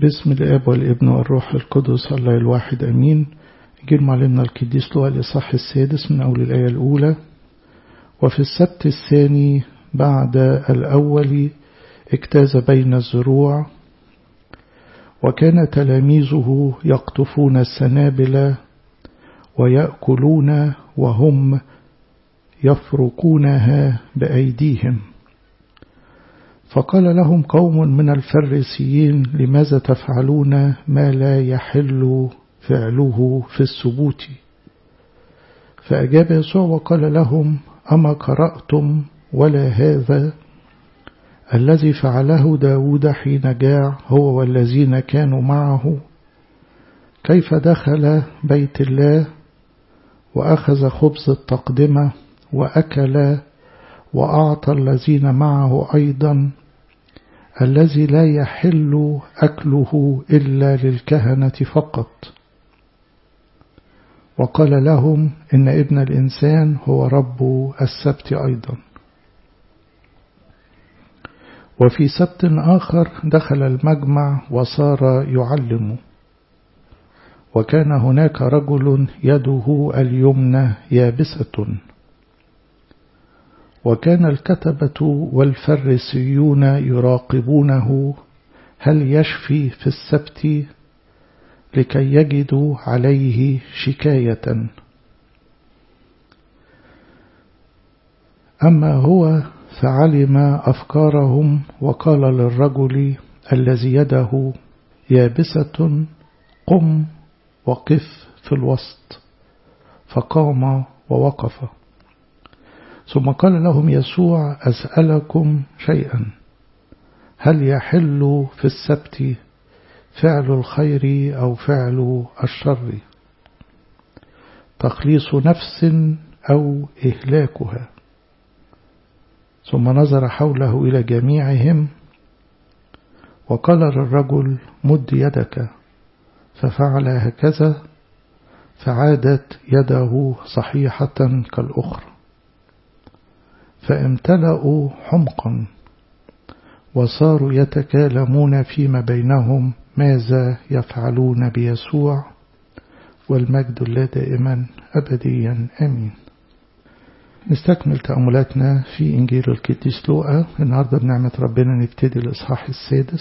باسم الآب والابن والروح القدس الله الواحد أمين. جيل معلمنا القديس لوقا الإصحاح 6 من أول الآية الأولى. وفي السبت الثاني بعد الأول اجتاز بين الزروع، وكان تلاميذه يقطفون السنابل ويأكلون وهم يفركونها بأيديهم. فقال لهم قوم من الفريسيين: لماذا تفعلون ما لا يحل فعله في السبوت؟ فأجاب يسوع وقال لهم: أما قرأتم ولا هذا الذي فعله داود حين جاع هو والذين كانوا معه، كيف دخل بيت الله وأخذ خبز التقدمة وأكل وأعطى الذين معه أيضا، الذي لا يحل أكله إلا للكهنة فقط. وقال لهم: إن ابن الإنسان هو رب السبت أيضا. وفي سبت آخر دخل المجمع وصار يعلم، وكان هناك رجل يده اليمنى يابسة، وكان الكتبة والفريسيون يراقبونه هل يشفي في السبت لكي يجدوا عليه شكاية. أما هو فعلم أفكارهم وقال للرجل الذي يده يابسة: قم وقف في الوسط. فقام ووقف. ثم قال لهم يسوع: أسألكم شيئا، هل يحل في السبت فعل الخير أو فعل الشر، تخليص نفس أو إهلاكها؟ ثم نظر حوله إلى جميعهم وقال للرجل: مد يدك. ففعل هكذا، فعادت يده صحيحة كالأخرى. فامتلأوا حمقا وصاروا يتكالمون فيما بينهم ماذا يفعلون بيسوع، والمجد لله دائما أبديا آمين. نستكمل تأملاتنا في إنجيل القديس لوقا. النهاردة بنعمة ربنا نبتدي الإصحاح 6.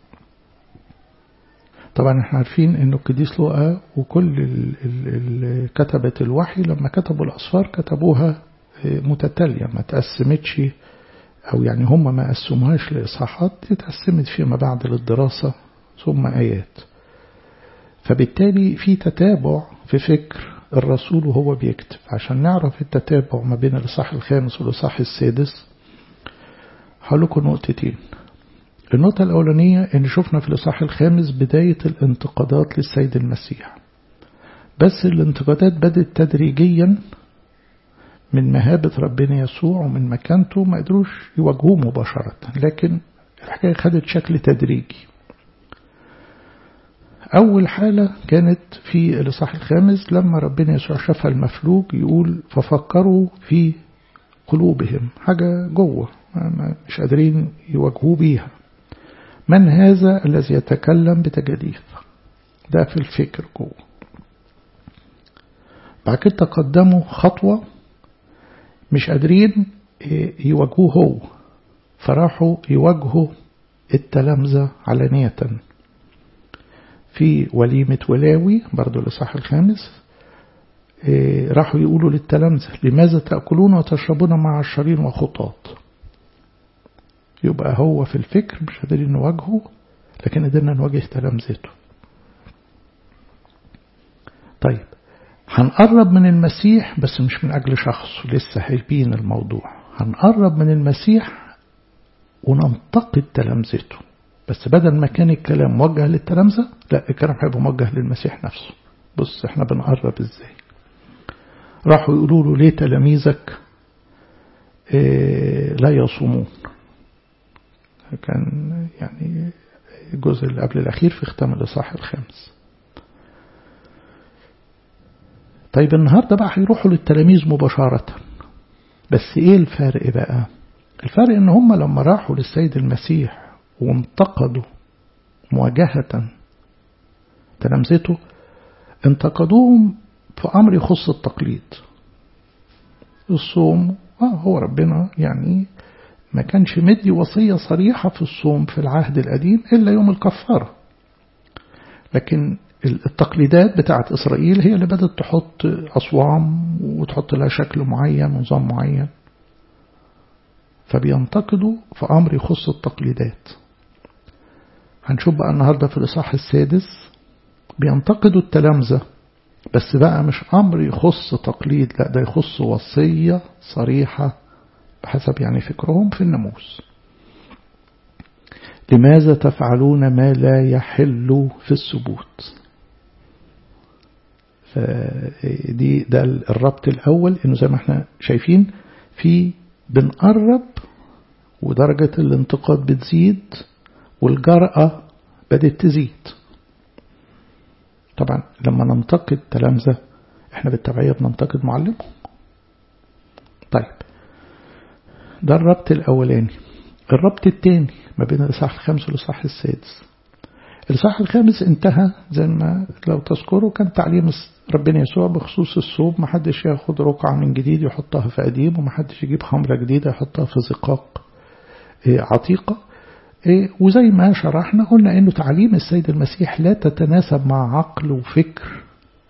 طبعا احنا عارفين إنه القديس لوقا وكل كتبة الوحي لما كتبوا الأسفار كتبوها متتالية، ما تقسمتش، أو يعني هم ما قسموهاش لإصحاحات، تقسمت فيما بعد للدراسة ثم آيات. فبالتالي في تتابع في فكر الرسول وهو بيكتب. عشان نعرف التتابع ما بين الإصحاح 5 والإصحاح 6 هقول لكم نقطتين. النقطة الأولانية إن شفنا في الإصحاح 5 بداية الانتقادات للسيد المسيح، بس الانتقادات بدأت تدريجيا من مهابة ربنا يسوع ومن مكانته، ما قدروش يواجهوه مباشرة، لكن الحكاية خدت شكل تدريجي. أول حالة كانت في الإصحاح 5 لما ربنا يسوع شاف المفلوج، يقول: ففكروا في قلوبهم، حاجة جوه مش قادرين يواجهوه بيها. من هذا الذي يتكلم بتجديف؟ ده في الفكر جوه. بعد كده تقدموا خطوة، مش قادرين يواجهوه هو، فراحوا يواجهوا التلامذة علانية في وليمة ولاوي برضو الإصحاح 5. راحوا يقولوا للتلامذة: لماذا تأكلون وتشربون مع الشرين وخطاط؟ يبقى هو في الفكر مش قادرين نواجهه، لكن قدرنا نواجه تلامذته. طيب، هنقرب من المسيح بس مش من أجل شخصه، لسه هيبين الموضوع. هنقرب من المسيح وننتقد تلامذته، بس بدل ما كان الكلام موجه للتلامذة، لا، الكلام هيبقى موجه للمسيح نفسه. بص احنا بنقرب ازاي. راحوا يقولوا له: ليه تلاميذك لا يصومون؟ كان يعني الجزء اللي قبل الأخير في ختام الإصحاح 5. طيب النهاردة بقى هيروحوا للتلاميذ مباشرة، بس ايه الفرق بقى؟ الفرق ان هم لما راحوا للسيد المسيح وانتقدوا مواجهة تلامذته انتقدوهم في أمر يخص التقليد. الصوم هو ربنا يعني ما كانش مدي وصية صريحة في الصوم في العهد القديم إلا يوم الكفارة، لكن التقليدات بتاعت إسرائيل هي اللي بدأت تحط أصوام وتحط لها شكل معين ونظام معين، فبينتقدوا في أمر يخص التقليدات. هنشوف بقى النهاردة في الإصحاح 6 بينتقدوا التلامذة، بس بقى مش أمر يخص تقليد، لا ده يخص وصية صريحة بحسب يعني فكرهم في الناموس. لماذا تفعلون ما لا يحل في السبوت؟ ده الربط الأول، إنه زي ما احنا شايفين في بنقرب ودرجة الانتقاد بتزيد والجرأة بدأت تزيد. طبعا لما ننتقد تلامذة احنا بالتبعية بننتقد معلمه. طيب ده الربط الأولاني. الربط الثاني ما بين الإصحاح 5 والإصحاح 6. الإصحاح 5 انتهى زي ما لو تذكروا كان تعليم ربنا يسوع بخصوص الصوم، ما حدش ياخد رقعة من جديد يحطها في قديم، وما حدش يجيب خمرة جديدة يحطها في زقاق عتيقة. وزي ما شرحنا قلنا انه تعليم السيد المسيح لا تتناسب مع عقل وفكر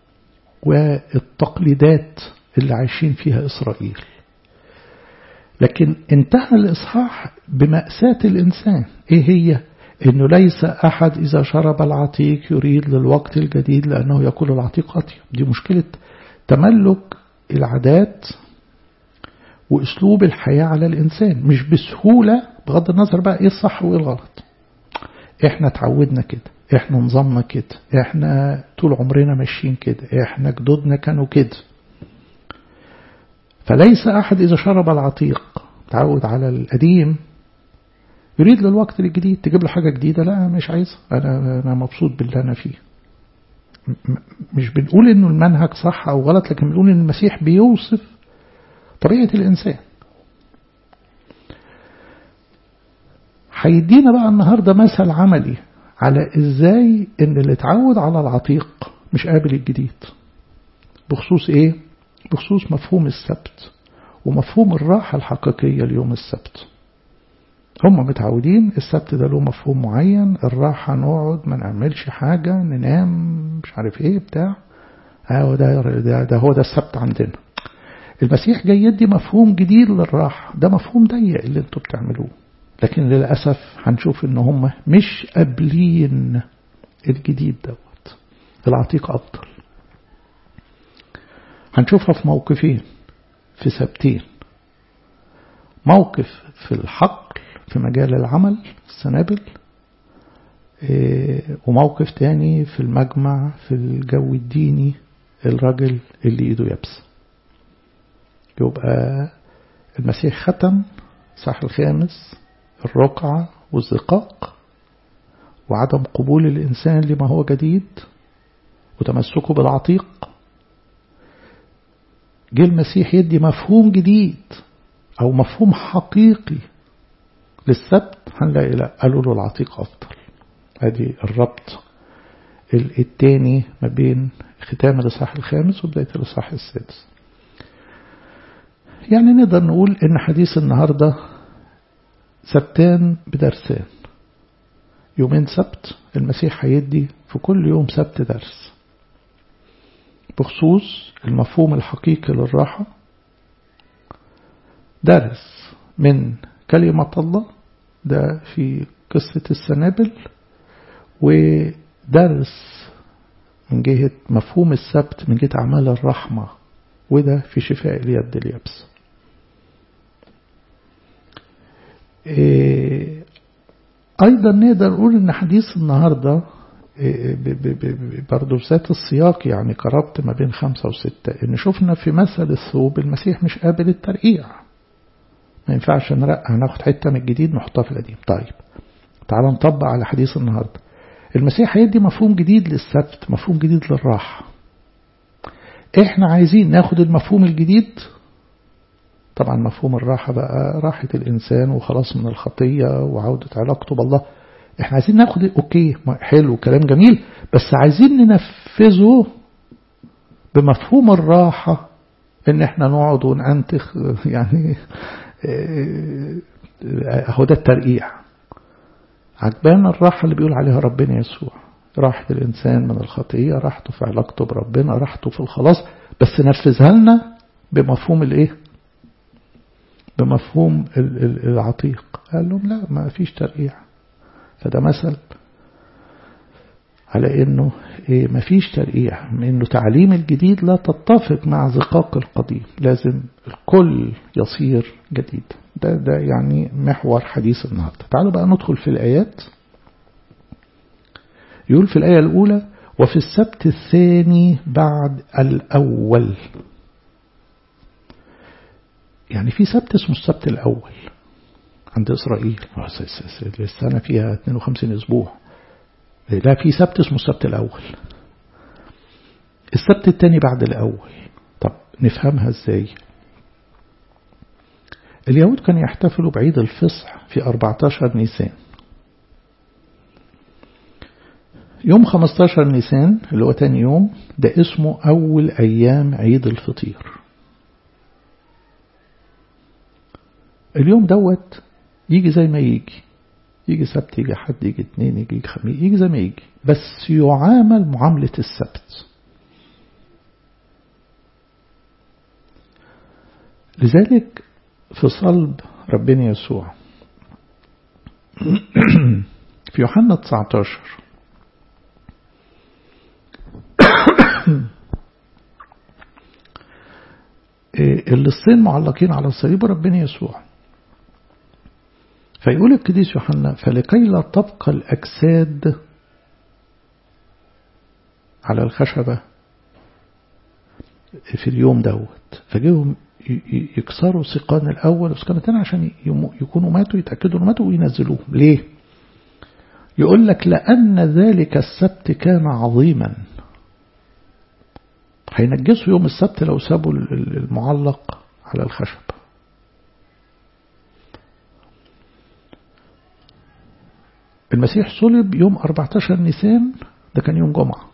والتقليدات اللي عايشين فيها إسرائيل. لكن انتهى الإصحاح بمأساة الإنسان. ايه هي؟ انه ليس احد اذا شرب العتيق يريد للوقت الجديد لانه يقول العتيق اطيب. دي مشكلة تملك العادات واسلوب الحياة على الانسان، مش بسهولة بغض النظر بقى ايه الصح وايه الغلط. احنا تعودنا كده، احنا نظامنا كده، احنا طول عمرنا ماشيين كده، احنا جدودنا كانوا كده. فليس احد اذا شرب العتيق تعود على القديم يريد للوقت الجديد. تجيب له حاجة جديدة، لا مش عايز، أنا مبسوط باللي أنا فيه. مش بنقول إنه المنهج صح أو غلط، لكن بنقول إن المسيح بيوصف طبيعة الإنسان. هيدينا بقى النهاردة مثل عملي على إزاي إن اللي اتعود على العتيق مش قابل الجديد. بخصوص إيه؟ بخصوص مفهوم السبت ومفهوم الراحة الحقيقية ليوم السبت. هم متعودين السبت ده له مفهوم معين، الراحة نقعد ما نعملش حاجة ننام مش عارف ايه بتاع، ده هو ده السبت عندنا. المسيح جاي يدي مفهوم جديد للراحة، ده مفهوم ضيق اللي انتوا بتعملوه. لكن للأسف هنشوف ان هم مش قابلين الجديد دوت. العتيق أفضل. هنشوفها في موقفين، في سبتين. موقف في الحقل في مجال العمل السنابل، وموقف تاني في المجمع في الجو الديني الراجل اللي ايده يابسة. يبقى المسيح ختم صح 5 الرقعة والزقاق وعدم قبول الإنسان لما هو جديد وتمسكه بالعتيق. جه المسيح يدي مفهوم جديد أو مفهوم حقيقي للسبت. هنلاقي لا، قالوا له العتيق أفضل. هذه الربط الثاني ما بين ختام الإصحاح 5 وبداية الإصحاح 6. يعني نقدر نقول إن حديث النهاردة سبتان بدرسان. يومين سبت المسيح هيدي في كل يوم سبت درس بخصوص المفهوم الحقيقي للراحة. درس من كلمة الله ده في قصة السنابل، ودرس من جهة مفهوم السبت من جهة أعمال الرحمة، وده في شفاء اليد اليابسة. أيضا نقدر نقول إن حديث النهاردة برضو بذات السياق، يعني قربت ما بين 5 و6، إن شفنا في مثل الثوب المسيح مش قابل الترقيع. ما ينفعش نرقع ناخد حتة من الجديد نحطها في القديم. طيب تعال نطبق على حديث النهاردة. المسيح هيدي مفهوم جديد للسبت، مفهوم جديد للراحة. احنا عايزين ناخد المفهوم الجديد. طبعا مفهوم الراحة بقى راحة الإنسان وخلاص من الخطية وعودة علاقته بالله. احنا عايزين ناخد اوكي حلو كلام جميل، بس عايزين ننفذه بمفهوم الراحة، ان احنا نقعد وننتخ يعني اهو ده الترقيع. عجبانا الراحة اللي بيقول عليها ربنا يسوع، راحة الإنسان من الخطية، راحته في علاقته بربنا، راحته في الخلاص، بس نفذها لنا بمفهوم الايه؟ بمفهوم العتيق. قال لهم لا، ما فيش ترقيع. فده مثل على انه ما فيش ترقيع، من انه تعليم الجديد لا تتفق مع زقاق القديم، لازم الكل يصير جديد. ده يعني محور حديث النهارده. تعالوا بقى ندخل في الآيات. يقول في الآية الأولى: وفي السبت الثاني بعد الأول. يعني في سبت اسمه السبت الأول عند إسرائيل، السنة فيها 52 أسبوع، لا في سبت اسمه السبت الأول. السبت الثاني بعد الأول. طب نفهمها ازاي؟ اليهود كانوا يحتفلوا بعيد الفصح في 14 نيسان. يوم 15 نيسان اللي هو تاني يوم ده اسمه أول أيام عيد الفطير. اليوم دوت يجي زي ما يجي سبت، يجي حد، يجي اثنين، يجي خميس، يجي زي ما يجي، بس يعامل معاملة السبت. لذلك في صلب ربنا يسوع في يوحنا 19 اللصين معلقين على الصليب ربنا يسوع، فيقول القديس يوحنا: فلكي لا تبقى الأجساد على الخشبة في اليوم دوت، فجيهم يكسروا سقان الأول وسقان الثاني عشان يكونوا ماتوا، يتأكدوا ماتوا وينزلوهم. ليه؟ يقول لك لأن ذلك السبت كان عظيما. هينجسوا يوم السبت لو سابوا المعلق على الخشب. المسيح صلب يوم 14 نيسان، ده كان يوم جمعة.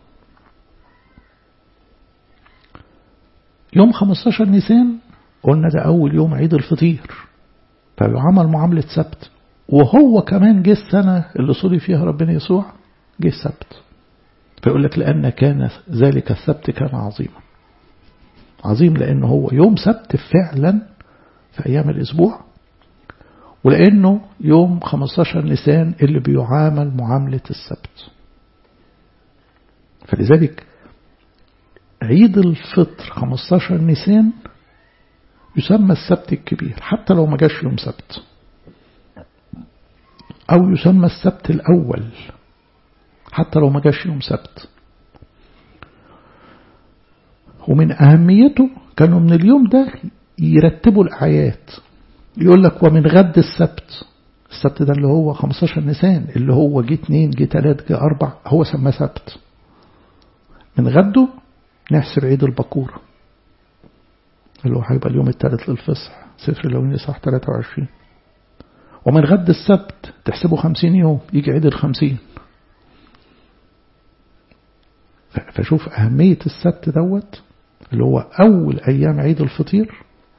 يوم 15 نيسان قلنا ده أول يوم عيد الفطير، فيعمل معاملة سبت. وهو كمان جه السنة اللي صلب فيها ربنا يسوع جه السبت، فيقول لك لأن كان ذلك السبت كان عظيما. عظيم لأنه هو يوم سبت فعلا في أيام الأسبوع، ولأنه يوم 15 نيسان اللي بيعامل معاملة السبت. فلذلك عيد الفطر 15 نيسان يسمى السبت الكبير حتى لو ما جاش يوم سبت، أو يسمى السبت الأول حتى لو ما جاش يوم سبت. ومن أهميته كانوا من اليوم ده يرتبوا الأعياد. يقول لك ومن غد السبت ده اللي هو 15 نيسان، اللي هو جه 2 جه 3 جه 4، هو سماه سبت. من غده نحسب عيد البكورة اللي هو هيبقى اليوم الثالث للفصح، سفر اللاويين اصحاح 23. ومن غد السبت تحسبه 50 يوم، يجي عيد ال50. فشوف أهمية السبت دوت اللي هو أول أيام عيد الفطير،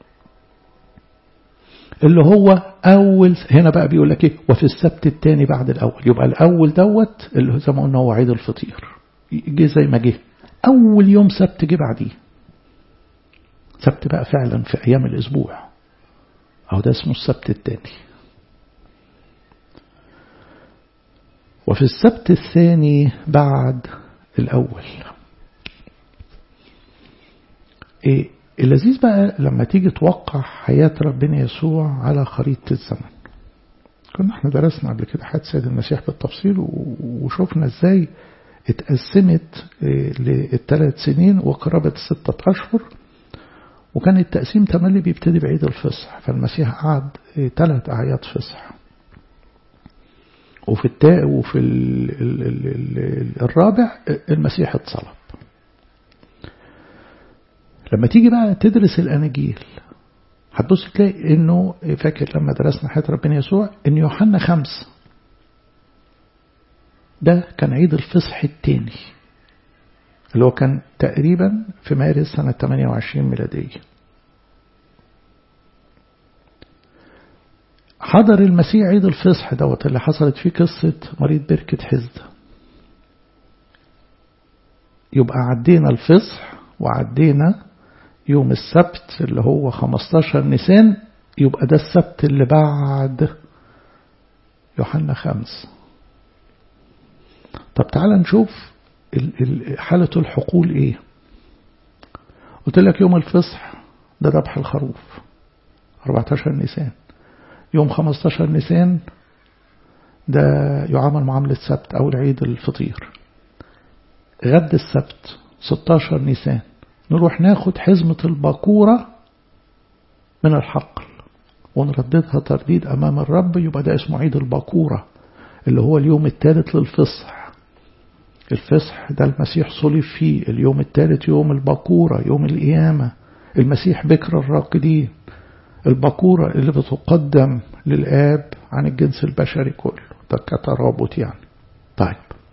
اللي هو أول. هنا بقى بيقول لك إيه؟ وفي السبت الثاني بعد الأول. يبقى الأول دوت اللي زي ما قلنا هو عيد الفطير، جه زي ما جه أول يوم سبت جه بعديه سبت بقى فعلا في أيام الأسبوع، أو ده اسمه السبت الثاني. وفي السبت الثاني بعد الأول. اللذيذ بقى لما تيجي توقع حياة ربنا يسوع على خريطة الزمن. كنا احنا درسنا قبل كده حياة سيد المسيح بالتفصيل، وشوفنا ازاي اتقسمت ل3 سنين وقرابة 6 أشهر، وكان التقسيم تملي بيبتدي بعيد الفصح. فالمسيح قعد 3 أعياد فصح، وفي الرابع المسيح اتصلب. لما تيجي بقى تدرس الأناجيل هتبص تلاقي انه فاكر لما درسنا حياة ربنا يسوع ان يوحنا 5 ده كان عيد الفصح الثاني اللي هو كان تقريبا في مارس سنة 28 ميلادية. حضر المسيح عيد الفصح دوت اللي حصلت فيه قصة مريض بركة حزدة. يبقى عدينا الفصح وعدينا يوم السبت اللي هو 15 نيسان، يبقى ده السبت اللي بعد يوحنا 5. طب تعال نشوف حالة الحقول ايه. قلت لك يوم الفصح ده ذبح الخروف 14 نيسان. يوم 15 نيسان ده يعامل معاملة سبت أو العيد الفطير. غد السبت 16 نيسان نروح ناخد حزمة الباكورة من الحقل ونرددها ترديد أمام الرب، يبقى ده اسمه عيد الباكورة اللي هو اليوم الثالث للفصح. الفصح ده المسيح صلب فيه، اليوم الثالث يوم الباكورة يوم القيامة، المسيح بكر الراقدين، الباكورة اللي بتقدم للآب عن الجنس البشري كله، ده كترابط يعني. طيب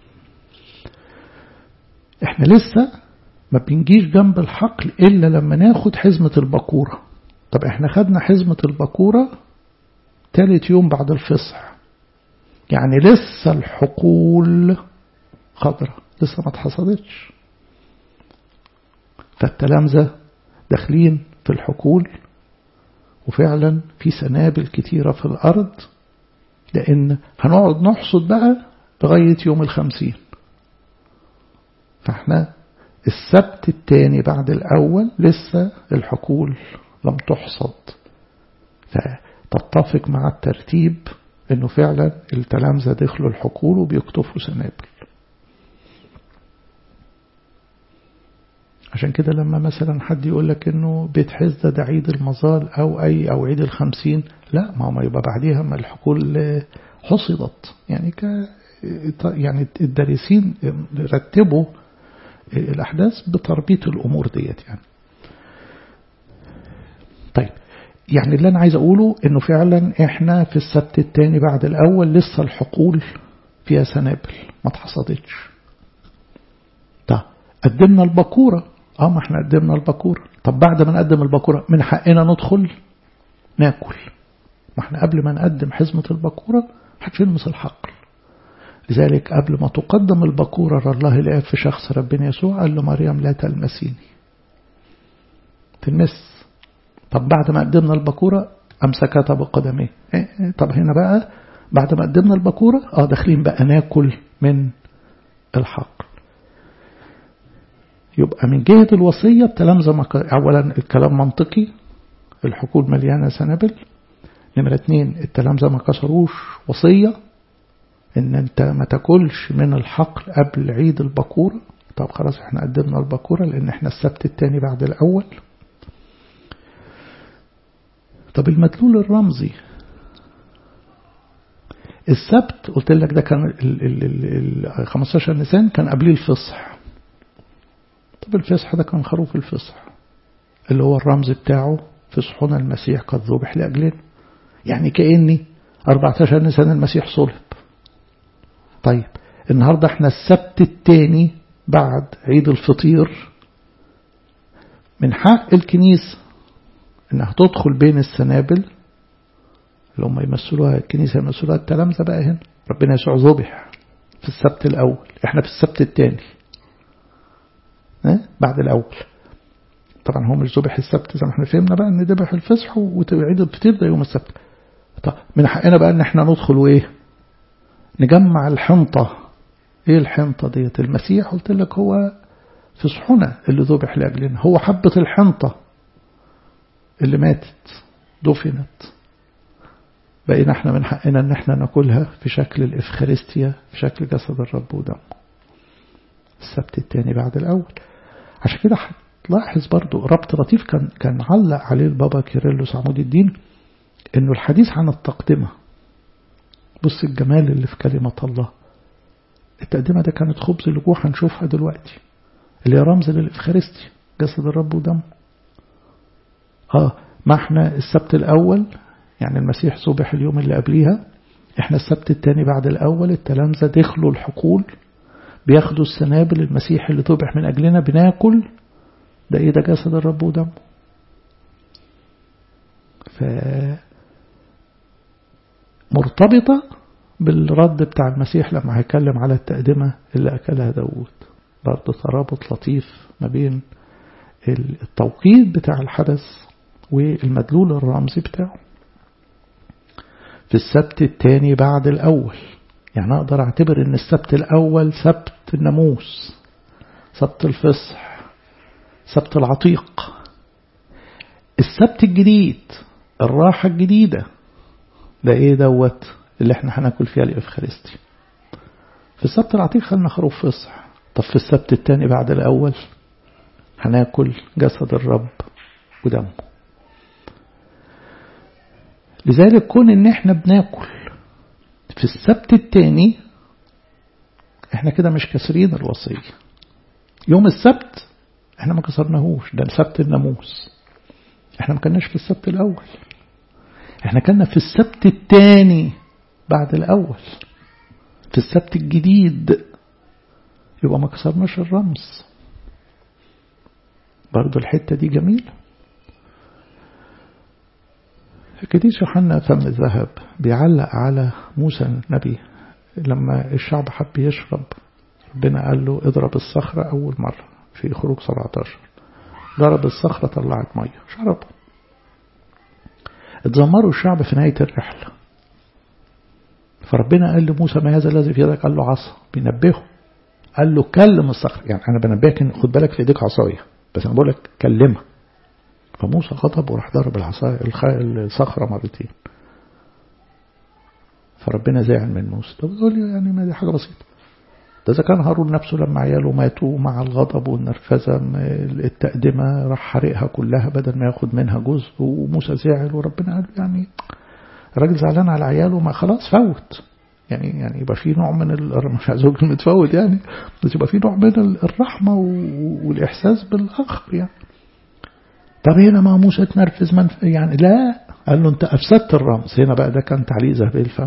احنا لسه ما بنجيش جنب الحقل إلا لما ناخد حزمة الباكورة. طب احنا خدنا حزمة الباكورة ثالث يوم بعد الفصح، يعني لسه الحقول خضرة لسه ما اتحصدتش. فالتلامذة داخلين في الحقول وفعلا في سنابل كتيرة في الأرض، لأن هنقعد نحصد بقى لغاية يوم 50. فاحنا السبت الثاني بعد الأول لسه الحقول لم تحصد، فتتفق مع الترتيب انه فعلا التلامذة دخلوا الحقول وبيكتفوا سنابل. عشان كده لما مثلا حد يقول لك انه بيت حزدة ده عيد المظال او عيد 50، لا، ما يبقى بعديها ما الحقول حصدت. يعني الدارسين رتبوا الأحداث بتربيط الأمور ديت يعني. طيب يعني اللي أنا عايز أقوله إنه فعلا إحنا في السبت الثاني بعد الأول لسه الحقول فيها سنابل ما اتحصدتش. طب قدمنا الباكورة، ما احنا قدمنا الباكورة. طب بعد ما نقدم الباكورة من حقنا ندخل ناكل. ما احنا قبل ما نقدم حزمة الباكورة هتلمس الحقل. لذلك قبل ما تقدم الباكورة الله الآب في شخص ربنا يسوع قال له مريم لا تلمسيني، تلمس. طب بعد ما قدمنا الباكورة أمسكتها بقدميه. طب هنا بقى بعد ما قدمنا الباكورة داخلين بقى ناكل من الحقل. يبقى من جهة الوصية التلامذة أولا الكلام منطقي، الحقول مليانة سنابل. نمرة 2 التلامذة ما كسروش وصية ان انت ما تاكلش من الحقل قبل عيد الباكورة. طب خلاص احنا قدمنا الباكورة لان احنا السبت الثاني بعد الاول. طب المدلول الرمزي السبت قلت لك ده كان 15 نيسان كان قبليه الفصح. طب الفصح ده كان خروف الفصح اللي هو الرمز بتاعه فصحنا المسيح قد ذبح لأجلنا، يعني كأني 14 نيسان المسيح صلب. طيب النهاردة احنا السبت الثاني بعد عيد الفطير، من حق الكنيسة انها تدخل بين السنابل اللي هم يمثلوها الكنيسة يمثلوها التلامذة. بقى هنا ربنا يسوع ذبح في السبت الأول، احنا في السبت الثاني بعد الأول. طبعا هو مش ذبح السبت زي ما احنا فهمنا بقى ان ذبح الفصح وعيد الفطير ده يوم السبت. طب من حقنا بقى ان احنا ندخل وايه نجمع الحنطة. ايه الحنطة ديت؟ المسيح قلت لك هو فصحنا اللي ذبح لأجلنا، هو حبة الحنطة اللي ماتت دفنت. بقينا احنا من حقنا ان احنا ناكلها في شكل الإفخارستيا في شكل جسد الرب ودمه السبت الثاني بعد الأول. عشان كده هتلاحظ برضو ربط لطيف كان علق عليه البابا كيرلس عمود الدين، انه الحديث عن التقدمة. بص الجمال اللي في كلمة الله. التقدمة ده كانت خبز الجوع هنشوفها دلوقتي اللي هي رمز للإفخارستيا جسد الرب ودمه. ما احنا السبت الأول يعني المسيح صبح اليوم اللي قبليها، احنا السبت الثاني بعد الأول التلامذة دخلوا الحقول بياخدوا السنابل المسيح اللي طبح من أجلنا بناكل. ده ايه؟ ده جسد الرب ودمه. مرتبطة بالرد بتاع المسيح لما هيكلم على التقدمة اللي أكلها داود. برضه ترابط لطيف ما بين التوقيت بتاع الحدث والمدلول الرمزي بتاعه. في السبت الثاني بعد الأول، يعني أقدر أعتبر أن السبت الأول سبت الناموس، سبت الفصح، سبت العتيق. السبت الجديد الراحة الجديدة ده ايه دوت اللي احنا هناكل فيها الإفخارستي. في السبت العتيق خلنا خروف فصح. طب في السبت الثاني بعد الأول هناكل جسد الرب ودمه. لذلك كون ان احنا بناكل في السبت الثاني احنا كده مش كسرين الوصية. يوم السبت احنا ما كسرناهوش، ده سبت الناموس. احنا ما كناش في السبت الأول، احنا كنا في السبت الثاني بعد الأول، في السبت الجديد. يبقى ما كسرناش الرمز. برضو الحتة دي جميلة. القديس يوحنا فم الذهب بيعلق على موسى النبي لما الشعب حب يشرب، ربنا قال له اضرب الصخرة أول مرة في خروج 17. ضرب الصخرة طلعت مية، شربوا. اتذمروا الشعب في نهاية الرحلة، فربنا قال لموسى ما هذا الذي في يدك؟ قال له عصا. بينبهه، قال له كلم الصخرة. يعني أنا بنبهك خد بالك في إيديك عصاية، بس أنا بقول لك كلمها. فموسى غضب وراح ضرب الصخرة مرتين. فربنا زعل من موسى. طب يقول لي يعني ما دي حاجة بسيطة. ده إذا كان هارون نفسه لما عياله ماتوا مع الغضب والنرفزة التقدمة راح حرقها كلها بدل ما ياخد منها جزء، وموسى زعل وربنا قال يعني الراجل زعلان على عياله، ما خلاص فوت. يعني يبقى في نوع من مش عايز اقول كلمة فوت يعني، بس يبقى في نوع من الرحمة والإحساس بالآخر يعني. طب هنا ما موسى اتنرفز يعني لا، قال له انت أفسدت الرمز. هنا بقى ده كان تعليق ذهبي الفم.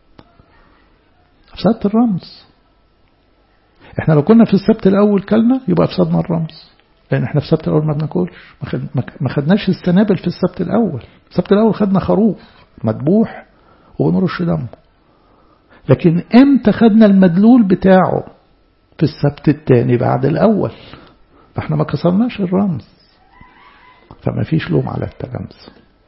أفسدت الرمز. احنا لو كنا في السبت الأول كلنا يبقى أفسدنا الرمز، لأن احنا في السبت الأول ما بناكلش، ما خدناش السنابل في السبت الأول. السبت الأول خدنا خروف مذبوح ونرش دمه. لكن امتى خدنا المدلول بتاعه؟ في السبت الثاني بعد الأول. فاحنا ما كسرناش الرمز، فما فيش لوم على التلامذة.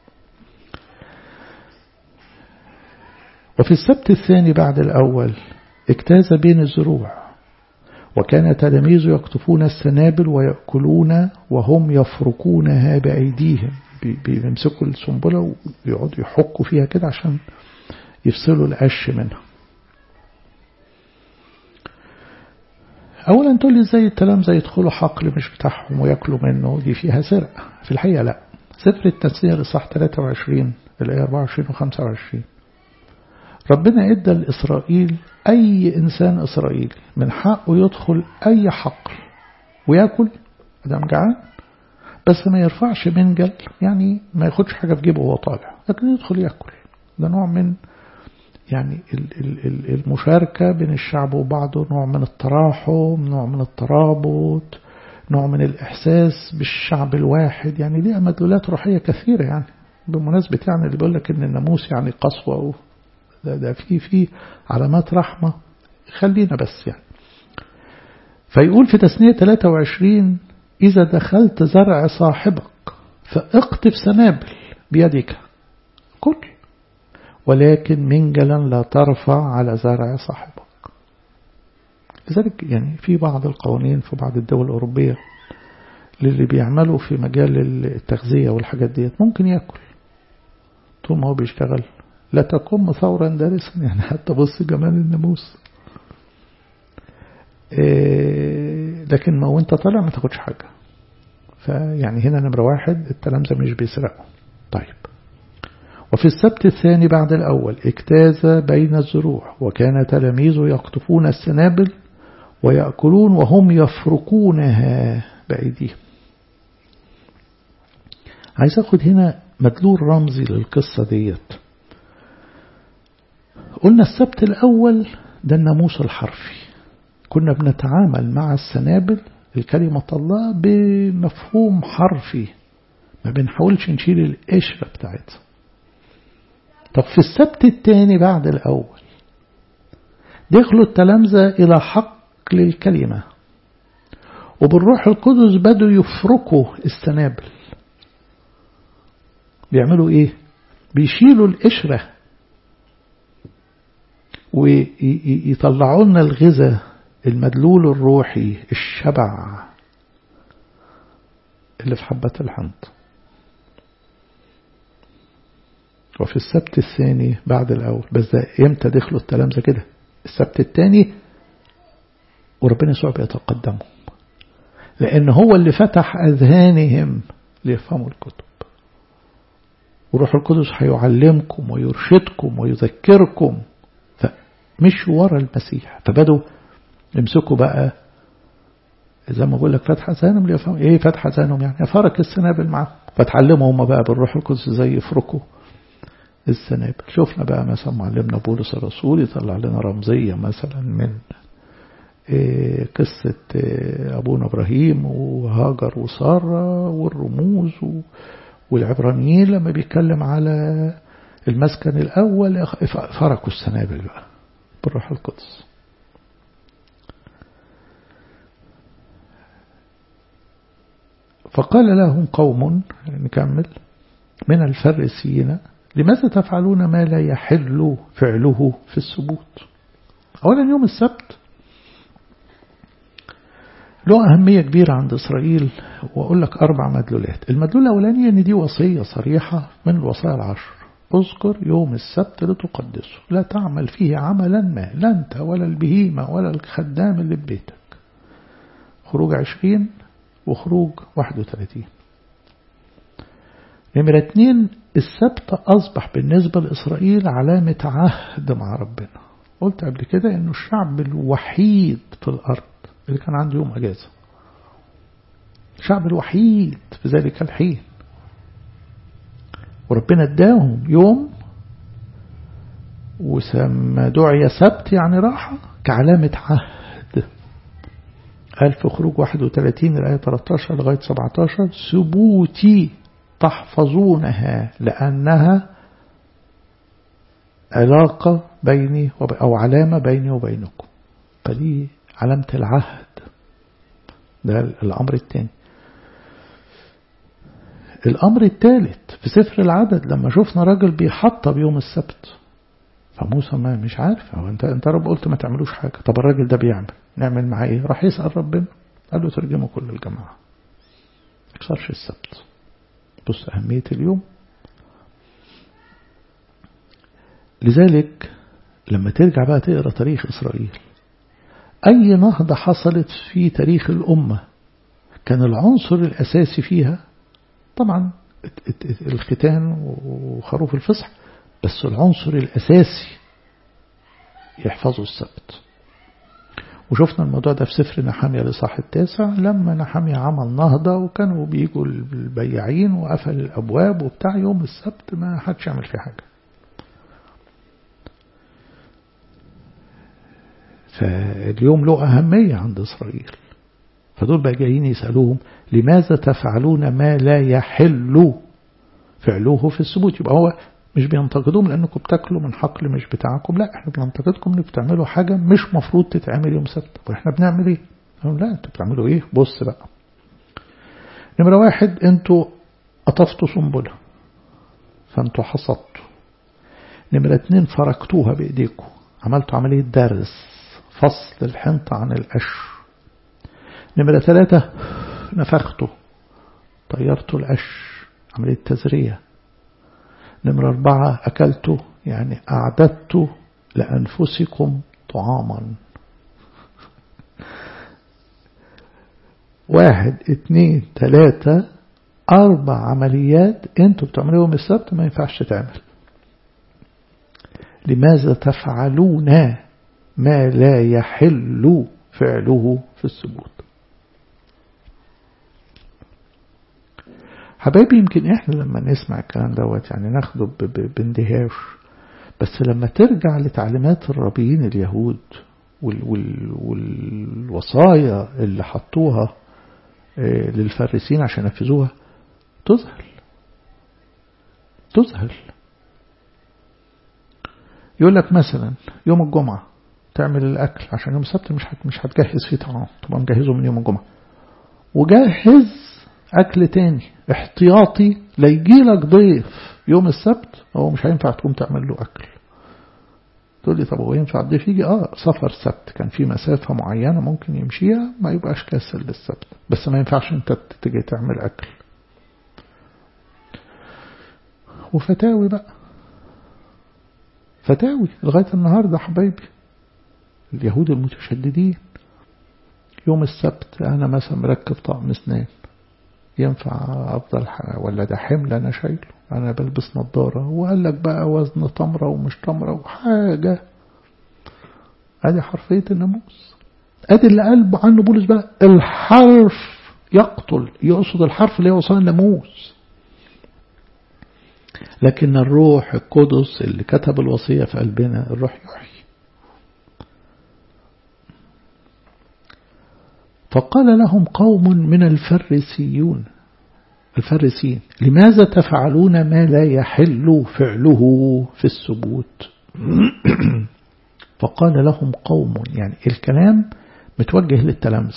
وفي السبت الثاني بعد الأول اجتاز بين الزروع، وكان تلاميذه يقطفون السنابل ويأكلون وهم يفركونها بأيديهم. بيمسكوا السنبلة ويقعدوا يحكوا فيها كده عشان يفصلوا القش منها. أولا تقول لي ازاي التلامذة يدخلوا حقل مش بتاعهم ويأكلوا منه؟ دي فيها سرقة. في الحقيقة لا. سفر التثنية لصح 23 الآية 24 و25 ربنا ادى لإسرائيل أي إنسان إسرائيلي من حقه يدخل أي حقل ويأكل دام جعان، بس ما يرفعش منجل، يعني ما ياخدش حاجة في جيبه وهو طالع، لكن يدخل يأكل. ده نوع من يعني المشاركة بين الشعب وبعضه، نوع من التراحم، نوع من الترابط، نوع من الإحساس بالشعب الواحد. يعني ليها مدلولات روحية كثيرة. يعني بمناسبة يعني اللي بيقول لك إن الناموس يعني قسوة، ده في علامات رحمة. خلينا بس يعني. فيقول في تثنية 23 إذا دخلت زرع صاحبك فاقطف سنابل بيدك كل، ولكن منجلا لا ترفع على زرع صاحبك. لذلك يعني في بعض القوانين في بعض الدول الأوروبية للي بيعملوا في مجال التغذية والحاجات ديت ممكن يأكل طول ما هو بيشتغل، لا تقوم ثورا دارسا. يعني حتى بص جمال الناموس. لكن ما وانت طالع ما تاخدش حاجة. فيعني هنا نمرة واحد التلامذة مش بيسرقوا. طيب. وفي السبت الثاني بعد الأول اجتاز بين الزروع، وكان تلاميذه يقطفون السنابل ويأكلون وهم يفركونها بأيديهم. عايز أخد هنا مدلول رمزي للقصة ديت. قلنا السبت الأول ده الناموس الحرفي، كنا بنتعامل مع السنابل الكلمة الله بمفهوم حرفي، ما بنحاولش نشيل القشرة بتاعتها. طب في السبت الثاني بعد الأول دخلوا التلامذة إلى حقل الكلمة، وبالروح القدس بدوا يفركوا السنابل. بيعملوا إيه؟ بيشيلوا القشرة ويطلعوا لنا الغذاء المدلول الروحي الشبع اللي في حبة الحنط. وفي السبت الثاني بعد الأول، بس ده إمتى دخلوا التلامذة كده؟ السبت الثاني وربنا يسوع بيتقدمهم، لأن هو اللي فتح أذهانهم ليفهموا الكتب، وروح القدس هيعلمكم ويرشدكم ويذكركم، فمش ورا المسيح. فبدوا يمسكوا بقى زي ما بقول لك فتح أذهانهم ليفهموا. إيه فتح أذهانهم؟ يعني فرق السنابل معهم، فتعلموا هم بقى بالروح القدس زي يفركوا السنابل. شوفنا بقى مثلا معلمنا بولس الرسول يطلع لنا رمزية مثلا من قصة أبونا إبراهيم وهاجر وسارة والرموز والعبرانيين لما بيتكلم على المسكن الأول فرقوا السنابل بقى بالروح القدس. فقال لهم قوم، نكمل، من الفريسيين لماذا تفعلون ما لا يحل فعله في السبوت؟ أولا يوم السبت له أهمية كبيرة عند إسرائيل، وأقول لك 4 مدلولات. المدلول الأولانية أن دي وصية صريحة من الوصايا 10: اذكر يوم السبت لتقدسه، لا تعمل فيه عملا ما، لا أنت ولا البهيمة ولا الخدام اللي في بيتك. خروج 20 وخروج 31. نمرة 2، السبت أصبح بالنسبة لإسرائيل علامة عهد مع ربنا. قلت قبل كده إنه الشعب الوحيد في الأرض اللي كان عنده يوم أجازة، الشعب الوحيد في ذلك الحين، وربنا اداهم يوم وسمى دعي سبت يعني راحة كعلامة عهد. قال في خروج 31 الآية 13 لغاية 17: سبوتي تحفظونها لأنها علاقة بيني أو علامة بيني وبينكم. فدي علامة العهد. ده الأمر الثاني. الأمر الثالث في سفر العدد لما شفنا راجل بيحطب يوم السبت، فموسى ما مش عارف، هو انت رب قلت ما تعملوش حاجة، طب الراجل ده بيعمل، نعمل معاه ايه؟ راح يسأل ربنا، قال له ترجموا كل الجماعة، ما يكسرش السبت. بص أهمية اليوم. لذلك لما ترجع بقى تقرأ تاريخ إسرائيل، أي نهضة حصلت في تاريخ الأمة كان العنصر الأساسي فيها طبعا الختان وخروف الفصح، بس العنصر الأساسي يحفظوا السبت. وشفنا الموضوع ده في سفر نحمية الإصحاح 9 لما نحمية عمل نهضة وكانوا بيجوا البياعين وقفل الأبواب وبتاع يوم السبت ما حدش يعمل فيه حاجة. فاليوم له أهمية عند إسرائيل. فدول بقى جايين يسألوهم لماذا تفعلون ما لا يحل فعلوه في السبوت؟ يبقى هو مش بينتقدوهم لأنكم بتاكلوا من حقل مش بتاعكم، لا احنا بننتقدكم انكم بتعملوا حاجة مش مفروض تتعمل يوم سبت. واحنا بنعمل ايه؟ لا انتوا بتعملوا ايه؟ بص بقى، نمرة 1 انتوا قطفتوا سنبلة فانتوا حصدتوا. نمرة 2 فركتوها بإيديكم، عملتوا عملية درس، فصل الحنطة عن القش. نمرة 3 نفختوا، طيرتوا القش، عملية تزرية. نمرة 4 أكلتوا، يعني أعددتوا لأنفسكم طعاما. 1 2 3 4 عمليات انتوا بتعملوا يوم السبت ما ينفعش تعمل. لماذا تفعلون ما لا يحل فعله في السبوت؟ حبايبي يمكن احنا لما نسمع الكلام دوت يعني ناخده باندهاش، بس لما ترجع لتعليمات الربيين اليهود والوصايا اللي حطوها للفارسين عشان ينفذوها تذهل. يقول لك مثلا يوم الجمعة تعمل الأكل عشان يوم السبت مش هتجهز فيه طعام، تبقى مجهزه من يوم الجمعة، وجهز أكل تاني احتياطي ليجيلك ضيف يوم السبت، هو مش هينفع تقوم تعمل له أكل. تقول لي طب هو ينفع الضيف يجي؟ سفر سبت كان في مسافة معينة ممكن يمشيها ما يبقاش كاسل للسبت، بس ما ينفعش انت تيجي تعمل أكل. وفتاوي بقى، فتاوي لغاية النهاردة حبايبي اليهود المتشددين. يوم السبت أنا مثلا مركب طقم اسنان، ينفع أفضل ولا ده حمل أنا شايله؟ أنا بلبس نظارة وقال لك بقى وزن تمرة ومش تمرة وحاجة. ادي حرفية الناموس، ادي اللي قال عنه بولس بقى الحرف يقتل، يقصد الحرف اللي هو وصل الناموس. لكن الروح القدس اللي كتب الوصية في قلبنا الروح يحيي. فقال لهم قوم من الفريسيين لماذا تفعلون ما لا يحل فعله في السبوت؟ فقال لهم قوم، يعني الكلام متوجه للتلامذة،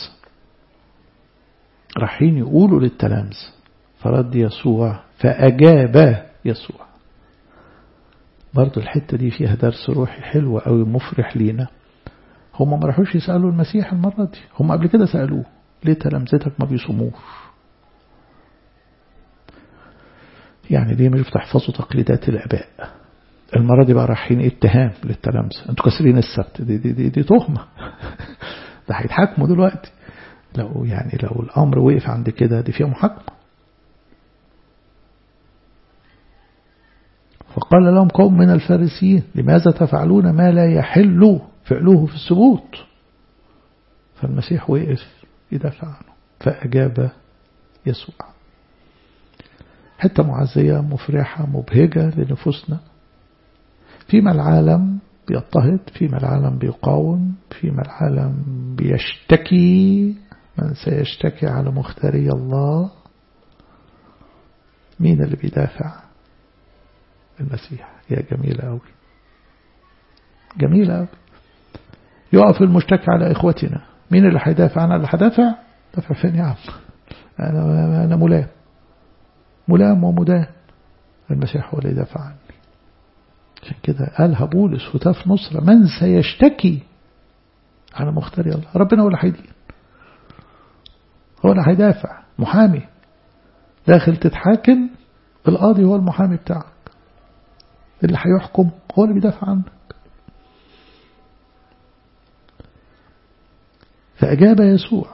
رايحين يقولوا للتلامذة. فرد يسوع فأجاب يسوع. برضو الحتة دي فيها درس روحي حلو أو مفرح لينا. هم ما راحوش يسألوا المسيح المرة دي، هم قبل كده سألوه ليه تلامذتك ما بيصوموش؟ يعني ليه مش بتحفظوا تقليدات الآباء؟ المرة دي بقى رايحين اتهام للتلامذة، انتوا كسرين السبت. دي تهمة. ده هيتحاكموا دلوقتي. لو الأمر وقف عند كده دي فيها محاكمة. فقال لهم قوم من الفارسيين لماذا تفعلون ما لا يحل فعله في السبوت؟ فالمسيح وقف يدافع عنه فأجاب يسوع. حتى معزية مفرحة مبهجة لنفوسنا. فيما العالم بيضطهد، فيما العالم بيقاوم، فيما العالم بيشتكي، من سيشتكي على مختاري الله؟ مين اللي بيدافع؟ المسيح. يا جميلة أوي، جميلة أوي. يقف المشتكي على إخوتنا، مين اللي هيدافع؟ أنا اللي هدافع؟ دافع فين يا عم؟ أنا ملام ومدان. المسيح هو اللي يدافع عني. عشان كده قالها بولس هتاف نصرة، من سيشتكي على مختاري الله؟ ربنا هو اللي هيدين، هو اللي هيدافع. محامي داخل تتحاكم، القاضي هو المحامي بتاعك، اللي هيحكم هو اللي بيدافع عنك. فأجاب يسوع.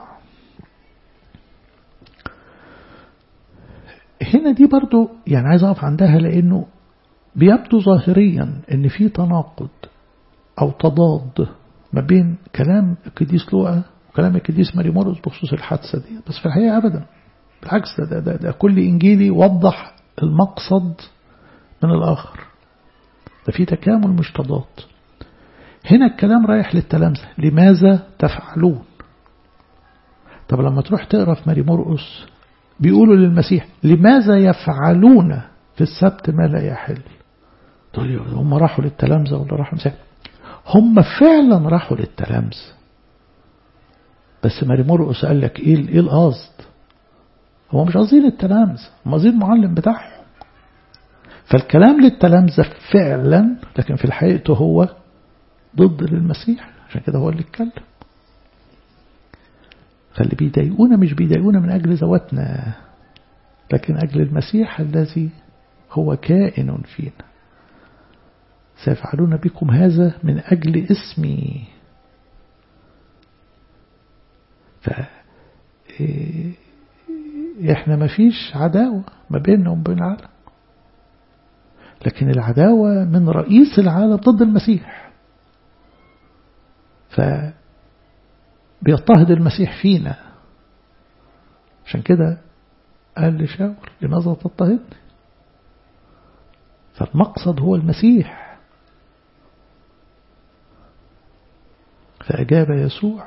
هنا دي برضو يعني عايز أقف عندها، لأنه بيبدو ظاهريا أن في تناقض أو تضاد ما بين كلام القديس لوقا وكلام القديس ماري مرقس بخصوص الحادثة دي، بس في الحقيقة أبدا. بالعكس، ده كل إنجيلي وضح المقصد من الآخر. ده في تكامل مش تضاد. هنا الكلام رايح للتلامذة لماذا تفعلون. طب لما تروح تقرأ في ماري مرقس بيقولوا للمسيح لماذا يفعلون في السبت ما لا يحل؟ تقول هم راحوا للتلامذة ولا راحوا المسيح؟ هم فعلا راحوا للتلامذة، بس ماري مرقس قال لك ايه القصد؟ هو مش قصدين التلامذة، هم قصدين المعلم بتاعهم. فالكلام للتلامذة فعلا، لكن في الحقيقة هو ضد للمسيح. عشان كده هو اللي اتكلم. فاللي بيضايقونا مش بيضايقونا من أجل ذواتنا، لكن أجل المسيح الذي هو كائن فينا. سيفعلون بكم هذا من أجل اسمي. إحنا ما فيش عداوة ما بيننا وبين العالم، لكن العداوة من رئيس العالم ضد المسيح. فبيضطهد المسيح فينا. عشان كده قال لشاول لماذا تضطهدني؟ فالمقصد هو المسيح. فأجاب يسوع.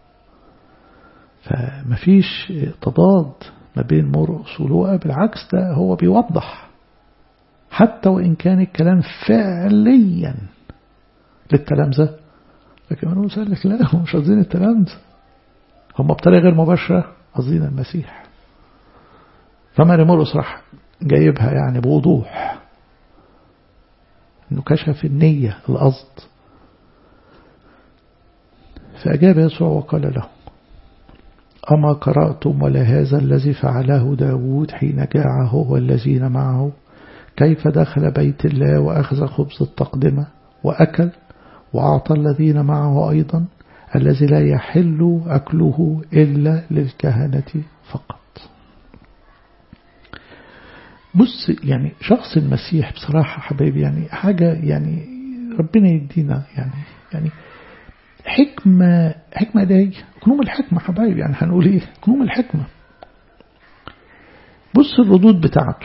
فمفيش تضاد ما بين مرقس ولوقا، بالعكس ده هو بيوضح، حتى وإن كان الكلام فعليا للتلامذة، لكن مرقس قال لك لا، هم مش قصدين التلامذة، هم بطريقة غير مباشرة قصدين المسيح. فماري مرقس راح جايبها يعني بوضوح، انه كشف النية القصد. فأجاب يسوع وقال له: أما قرأتم ولا هذا الذي فعله داود حين جاع هو والذين معه، كيف دخل بيت الله وأخذ خبز التقدمة وأكل وأعطى الذين معه أيضا، الذي لا يحل أكله إلا للكهنة فقط. بص يعني شخص المسيح بصراحة حبايبي يعني حاجة يعني ربنا يدينا يعني حكمة إلهية، كنوم الحكمة حبايبي. يعني هنقول إيه؟ كنوم الحكمة. بص الردود بتاعته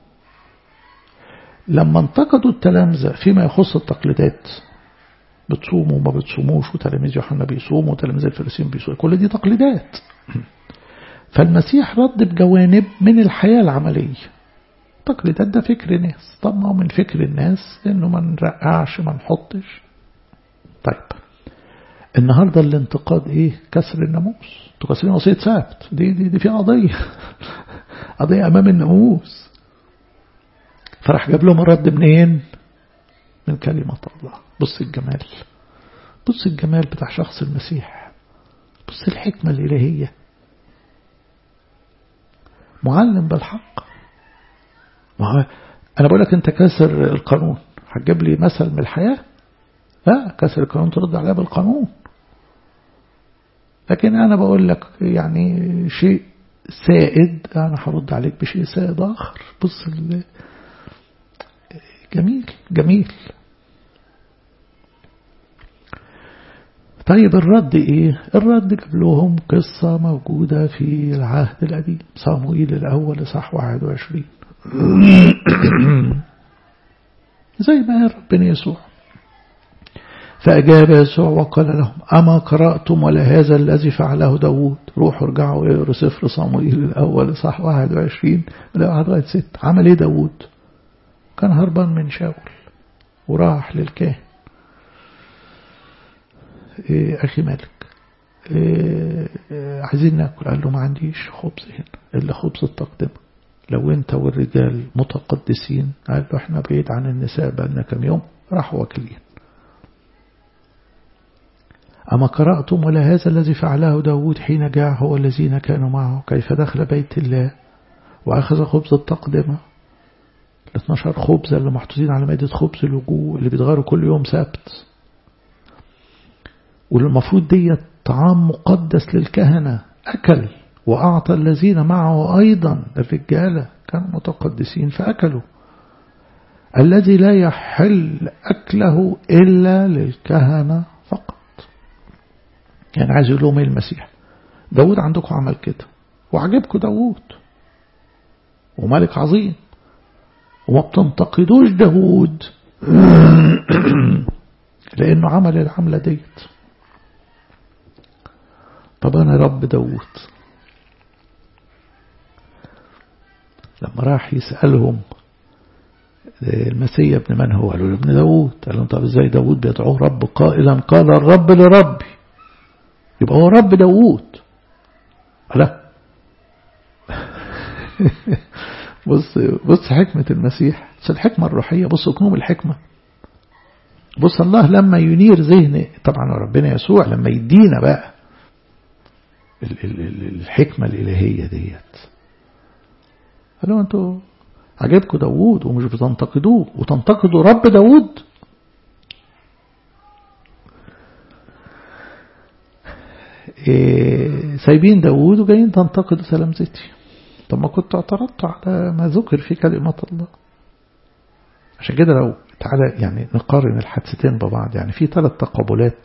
لما انتقدوا التلامذة فيما يخص التقليدات، بتصوموا وما بتصوموش، وتلاميذ يوحنا بيصوموا وتلاميذ الفريسيين بيصوموا، كل دي تقليدات. فالمسيح رد بجوانب من الحياة العملية. التقليدات ده فكر ناس، طب ما هو من فكر الناس انه ما نرقعش ما نحطش. طيب النهاردة الانتقاد ايه؟ كسر الناموس، تكسرين وصية سبت، دي في قضية امام الناموس. فراح جاب لهم الرد منين؟ من كلمة الله. بص الجمال، بص الجمال بتاع شخص المسيح، بص الحكمة الإلهية. معلم بالحق. أنا بقول لك أنت كسر القانون، هتجيب لي مثل من الحياة؟ لا، كسر القانون ترد عليها بالقانون. لكن أنا بقول لك يعني شيء سائد، أنا هرد عليك بشيء سائد آخر. بص جميل جميل. طيب الرد إيه؟ الرد جاب لهم قصة موجودة في العهد القديم، صموئيل الأول إصحاح 21 زي ما ربنا يسوع. فأجاب يسوع وقال لهم: أما قرأتم ولا هذا الذي فعله داود؟ روحوا ارجعوا اقروا سفر صموئيل الأول إصحاح 21 لغاية 6. عمل ايه داود؟ كان هربان من شاول وراح للكاهن: أخي مالك عايزين ناكل. قال له: ما عنديش خبز هنا إلا خبز التقدمة، لو انت والرجال متقدسين. قال له: احنا بعيد عن النساء بقالنا كم يوم. راحوا واكلين. أما قرأتم ولا هذا الذي فعله داود حين جاع هو الذين كانوا معه، كيف دخل بيت الله وأخذ خبز التقدمة، 12 خبز اللي محطوطين على مائدة خبز الوجوه اللي بيتغيروا كل يوم سبت، والمفروض دي طعام مقدس للكهنة. أكل وأعطى الذين معه أيضا، الرجالة كانوا متقدسين فأكلوا، الذي لا يحل أكله إلا للكهنة فقط. يعني عايز يقول لهم ايه المسيح؟ داود عندكم عمل كده وعجبكم داود وملك عظيم، وما بتنتقدوش داود لأنه عمل العملة ديت. طب أنا رب داود لما راح يسألهم المسيح ابن من هو؟ قالوا له ابن داود. قال لهم: طب ازاي داود بيدعوه رب قائلا قال الرب لربي؟ يبقى هو رب داود. لا بص حكمة المسيح، بص الحكمة الروحية، بص كنوم الحكمة. بص الله لما ينير ذهن، طبعا ربنا يسوع لما يدينا بقى الحكمة الإلهية ديت. قالوا: انتوا عجبكم داود ومش بتنتقدوه وتنتقدوا رب داود؟ سايبين داود وجايين تنتقدوا تلامذتي. طب ما كنت اعترضت على ما ذكر في كلمة الله. عشان كده لو تعالى يعني نقارن الحادثتين ببعض، يعني في 3 تقابلات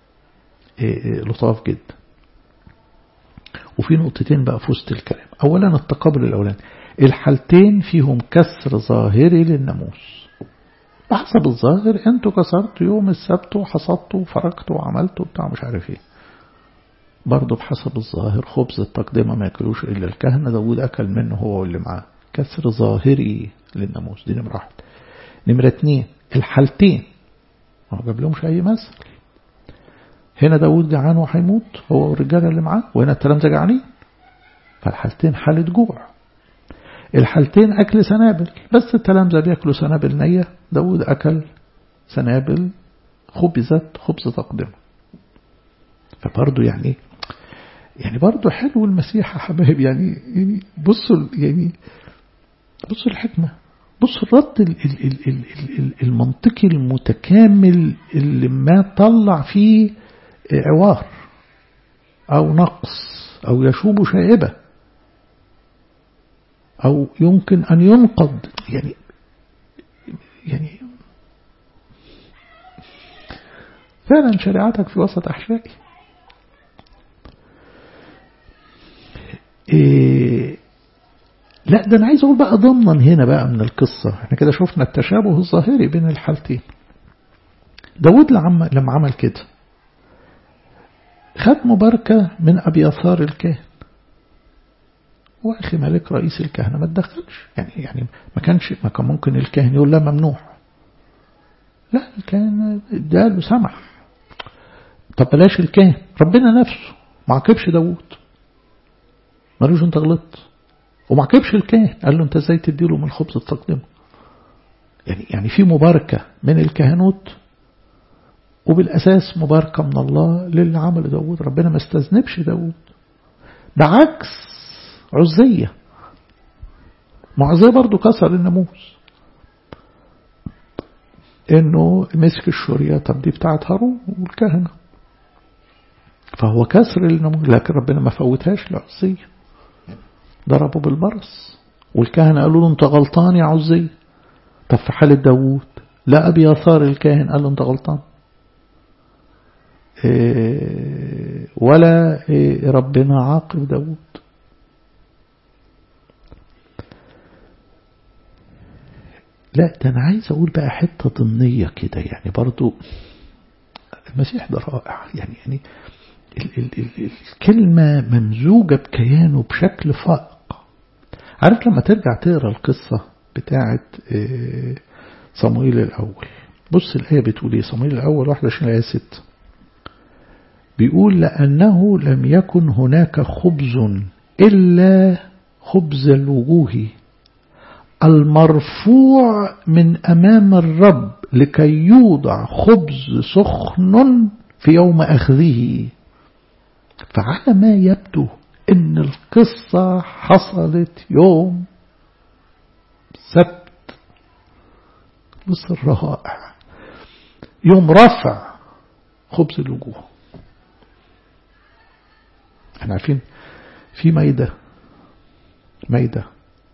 لطاف جدا، وفي نقطتين بقى في وسط الكلام. أولا التقابل الأولاني، الحالتين فيهم كسر ظاهري للناموس. بحسب الظاهر انتوا كسرتوا يوم السبت وحصدتوا وفرقتوا وعملتوا بتاع مش عارف ايه. برضه بحسب الظاهر خبز التقدمة ما يأكلوش إلا الكهنة، داود أكل منه هو واللي معاه. كسر ظاهري للناموس. دي نمرة 1. نمرة 2 الحالتين ما جاب لهمش أي مثل. هنا داود جعان وهيموت هو والرجالة اللي معاه، وهنا التلامذة جعانين، فالحالتين حالة جوع. الحالتين أكل سنابل، بس التلامذة بيأكلوا سنابل نية، داود أكل سنابل خبزت خبز تقدمة. فبرضه يعني برضه حلو المسيح يا حبايب. يعني بصوا الحكمة، بصوا الرد المنطقي المتكامل اللي ما طلع فيه عوار أو نقص أو يشوب شائبة أو يمكن أن ينقض. يعني فعلا شريعتك في وسط أحشائي. لا ده أنا عايز أقول بقى ضمنا هنا بقى من القصة، احنا كده شفنا التشابه الظاهري بين الحالتين. داود لما عمل كده خد مباركة من أبياثار الكاهن، وأخي مالك رئيس الكهنة ما تدخلش. يعني ما كان ممكن الكاهن يقول لا ممنوع، لا الكاهن اداله سمح. طب بلاش الكاهن، ربنا نفسه ما عاقبش داود، مالوش انت غلطت، وما عاقبش الكاهن قال له انت ازاي تديله من خبز التقدمه. يعني في مباركة من الكهنوت، وبالأساس مباركة من الله للي عمل داود. ربنا ما استذنبش داود، بعكس عزية. عزية برضو كسر الناموس، انه مسك الشورية، طب دي بتاعت هارون والكهنة، فهو كسر الناموس. لكن ربنا ما فوتهاش لعزية، ضربه بالبرص والكهنة قالوا له انت غلطان يا عزية. طب في حالة داود لا أبياثار الكاهن قال له انت غلطان، ولا ربنا عاقب داود. لا ده أنا عايز أقول بقى حتة ضمنية كده، يعني برضو المسيح ده رائع. يعني الكلمة ممزوجة بكيانه بشكل فائق. عارف لما ترجع تقرأ القصة بتاعت صموئيل الأول، بص الآية بتقول ايه. صموئيل الأول 21 آية 6 بيقول لأنه لم يكن هناك خبز إلا خبز الوجوه المرفوع من أمام الرب لكي يوضع خبز سخن في يوم أخذه. فعلى ما يبدو إن القصة حصلت يوم سبت. بص الرائع، يوم رفع خبز الوجوه. احنا عارفين في ميدة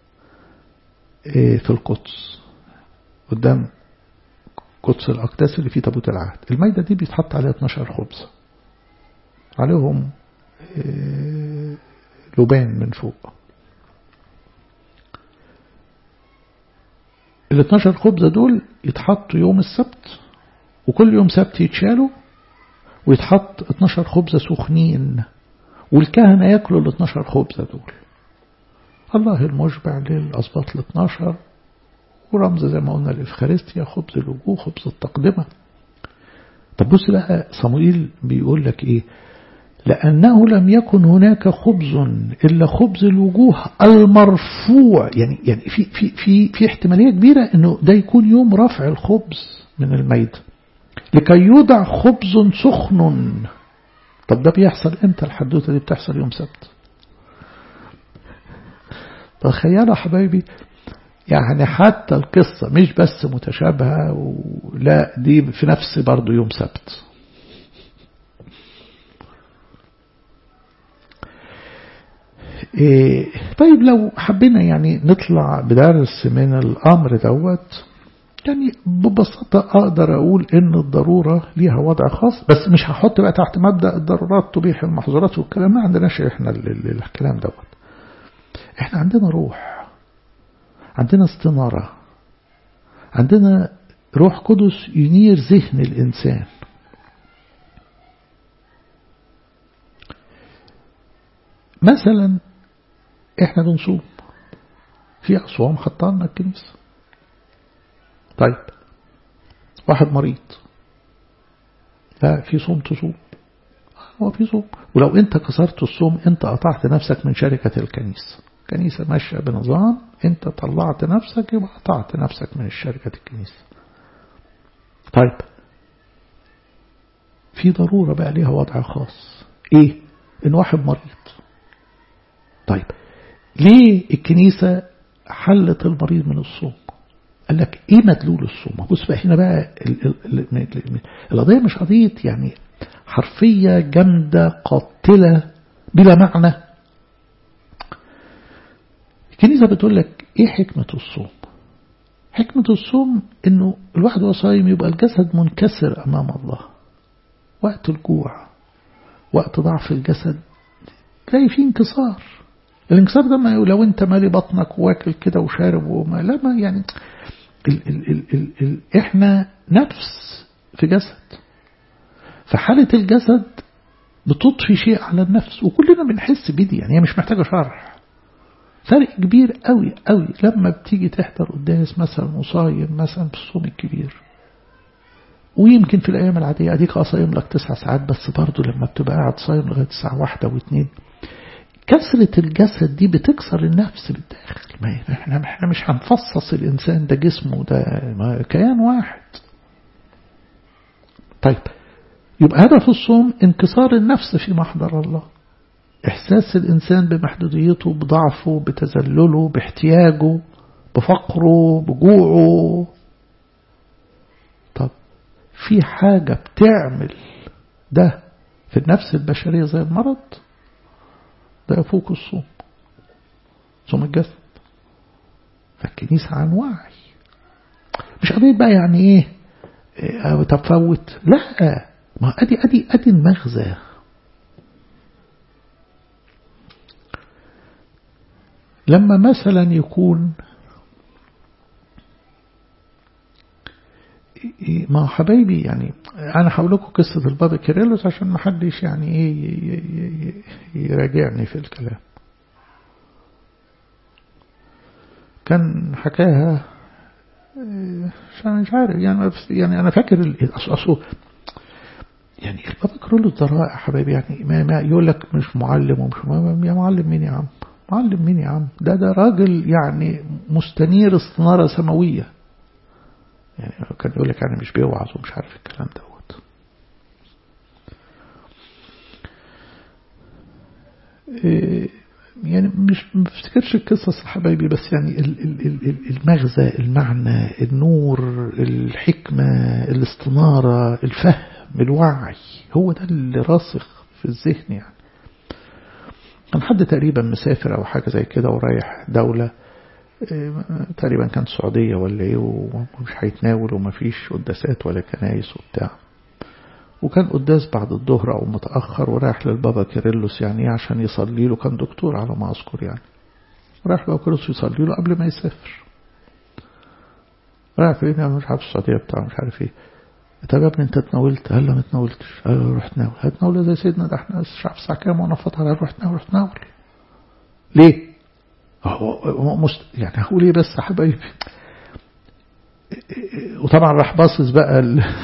في القدس قدام قدس الأقداس اللي فيه تابوت العهد. الميدة دي بيتحط عليها 12 خبز، عليهم لبان من فوق. ال 12 خبزة دول يتحطوا يوم السبت، وكل يوم سبت يتشالوا ويتحط 12 خبزة سخنين، والكهنة يأكلوا ال 12 خبزة دول. الله المشبع للأسباط ال 12، ورمز زي ما قلنا الإفخارستيا، خبز الوجوه خبز التقدمة. طب بص بقى صموئيل بيقول لك إيه، لأنه لم يكن هناك خبز إلا خبز الوجوه المرفوع. يعني في احتمالية كبيرة إنه ده يكون يوم رفع الخبز من الميدة لكي يوضع خبز سخن. طب ده بيحصل امتى؟ الحدوثة دي بتحصل يوم سبت. تخيلوا حبايبي، يعني حتى القصة مش بس متشابهة، لا دي في نفس برضو يوم سبت. طيب لو حبينا يعني نطلع بدرس من الأمر دوت، يعني ببساطة أقدر أقول إن الضرورة ليها وضع خاص، بس مش هحط بقى تحت مبدأ الضرورات تبيح المحظورات والكلام. ما عندناش إحنا الكلام دوت. إحنا عندنا روح، عندنا استنارة، عندنا روح قدس ينير ذهن الإنسان. مثلا احنا بنصوم، في أصوام حطها لنا الكنيسة. طيب واحد مريض، لا في صوم تصوم، هو في صوم. ولو انت كسرت الصوم انت قطعت نفسك من شركة الكنيسة. الكنيسة ماشية بنظام، انت طلعت نفسك يبقى قطعت نفسك من شركة الكنيسة. طيب في ضرورة بقى ليها وضع خاص، ايه؟ ان واحد مريض. طيب ليه الكنيسة حلت المريض من الصوم؟ قال لك ايه مدلول الصوم؟ بص بقى هنا بقى القضية مش قضية يعني حرفية جامدة قاتلة بلا معنى. الكنيسة بتقول لك ايه حكمة الصوم؟ حكمة الصوم انه الواحد وهو صايم يبقى الجسد منكسر امام الله. وقت الجوع، وقت ضعف الجسد تلاقي فيه انكسار. الانكسار ده ما لو انت مالي بطنك واكل كده وشارب وما لا ما يعني احنا نفس في جسد، فحالة الجسد بتضفي شيء على النفس وكلنا بنحس بدي، يعني هي مش محتاجة شرح. فرق كبير قوي قوي لما بتيجي تحضر قداس مثلا وصايم مثلا في الصوم الكبير، ويمكن في الأيام العادية أديك صايم لك 9 ساعات، بس برضو لما بتبقى قاعد صايم لغاية الساعة 1 و2 كسرة الجسد دي بتكسر النفس بالداخل. ما احنا مش هنفصص الإنسان ده جسمه ده كيان واحد. طيب يبقى هدف الصوم انكسار النفس في محضر الله، إحساس الإنسان بمحدوديته، بضعفه، بتذلله، باحتياجه، بفقره، بجوعه. طب في حاجة بتعمل ده في النفس البشرية زي المرض؟ ده يفوق الصوم، صوم الجسد. فالكنيسة عن وعي، مش قضية بقى يعني ايه تفوت، لا، ما ادي المغزى. لما مثلا يكون ما حبايبي يعني انا هقول لكم قصة البابا كيرلس عشان ما حدش يعني ايه يراجعني في الكلام. كان حكاها مش عارف يعني انا فاكر اصله يعني البابا كيرلس ده رائع حبايبي. يعني ما يقول لك مش معلم ومش يا معلم مين يا عم؟ معلم مين يا عم؟ ده راجل يعني مستنير استنارة سماوية. يعني كان يقول لك يعني مش بيوعظ ومش عارف الكلام دوت. يعني مش مفتكرش القصص حبايبي، بس يعني المغزى، المعنى، النور، الحكمة، الاستنارة، الفهم، الوعي، هو ده اللي راسخ في الذهن. يعني كان حد تقريبا مسافر أو حاجة زي كده ورايح دولة تقريبا كانت السعودية ولا ايه، ومش هيتناول ومفيش قداسات ولا كنايس وبتاع، وكان قداس بعد الظهر او متأخر ورايح للبابا كيرلس يعني عشان يصلي له. كان دكتور على ما اذكر يعني، رايح لبابا كيرلس يصلي له قبل ما يسافر. رايح فين؟ مش عارف السعودية بتاع مش عارف ايه. طب يا ابني انت اتناولت؟ قال له ما اتناولتش. قال له روح تناول. هتناول زي سيدنا ده احنا مش عارف الساعة كام وانا فاطر. روح تناول. ليه؟ يعني هقول ايه بس يا حبايبي. وطبعا راح باصص بقى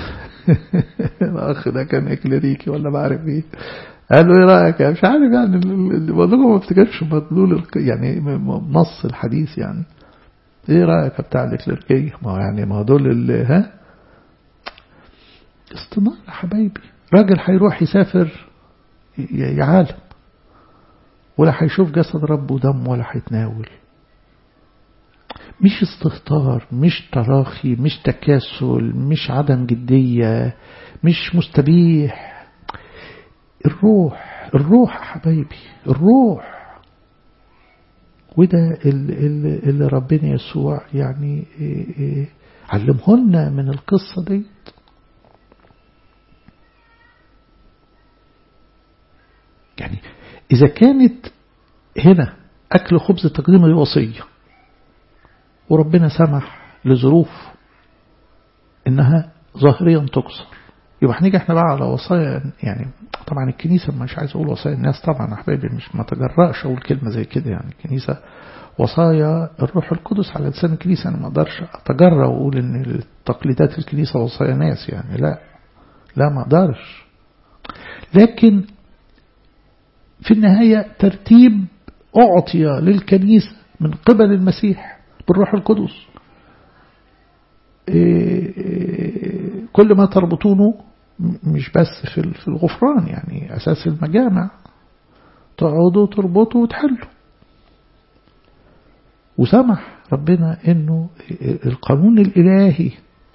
الاخ ده كان اكليريكي ولا ما عارف ايه. قال له ايه رايك؟ مش عارف يعني بقول لكم ما افتكرش مدلول يعني نص الحديث. يعني ايه رايك بتاع الاكليريكيه؟ ما يعني ما دول اللي استنار يا حبايبي. راجل هيروح يسافر يعالم ولا هيشوف جسد ربه ودم ولا هيتناول. مش استهتار، مش تراخي، مش تكاسل، مش عدم جدية، مش مستبيح. الروح يا حبايبي، الروح. وده اللي ربنا يسوع يعني علمه لنا من القصة دي. يعني إذا كانت هنا أكل خبز التقديم دي وصية وربنا سمح لظروف إنها ظاهريا تكسر. يبقى هنيجي احنا بقى على وصايا، يعني طبعا الكنيسة مش عايز أقول وصايا الناس طبعا أحبابي، مش ما تجرأش أقول كلمة زي كده، يعني الكنيسة وصايا الروح القدس على لسان الكنيسة. أنا ما أقدرش أتجرأ وأقول إن تقليدات الكنيسة وصايا ناس، يعني لا ما أقدرش. لكن في النهاية ترتيب أعطي للكنيسة من قبل المسيح بالروح القدس. كل ما تربطونه مش بس في الغفران، يعني أساس المجامع تقعدوا تربطوا وتحلوا. وسمح ربنا إنه القانون الإلهي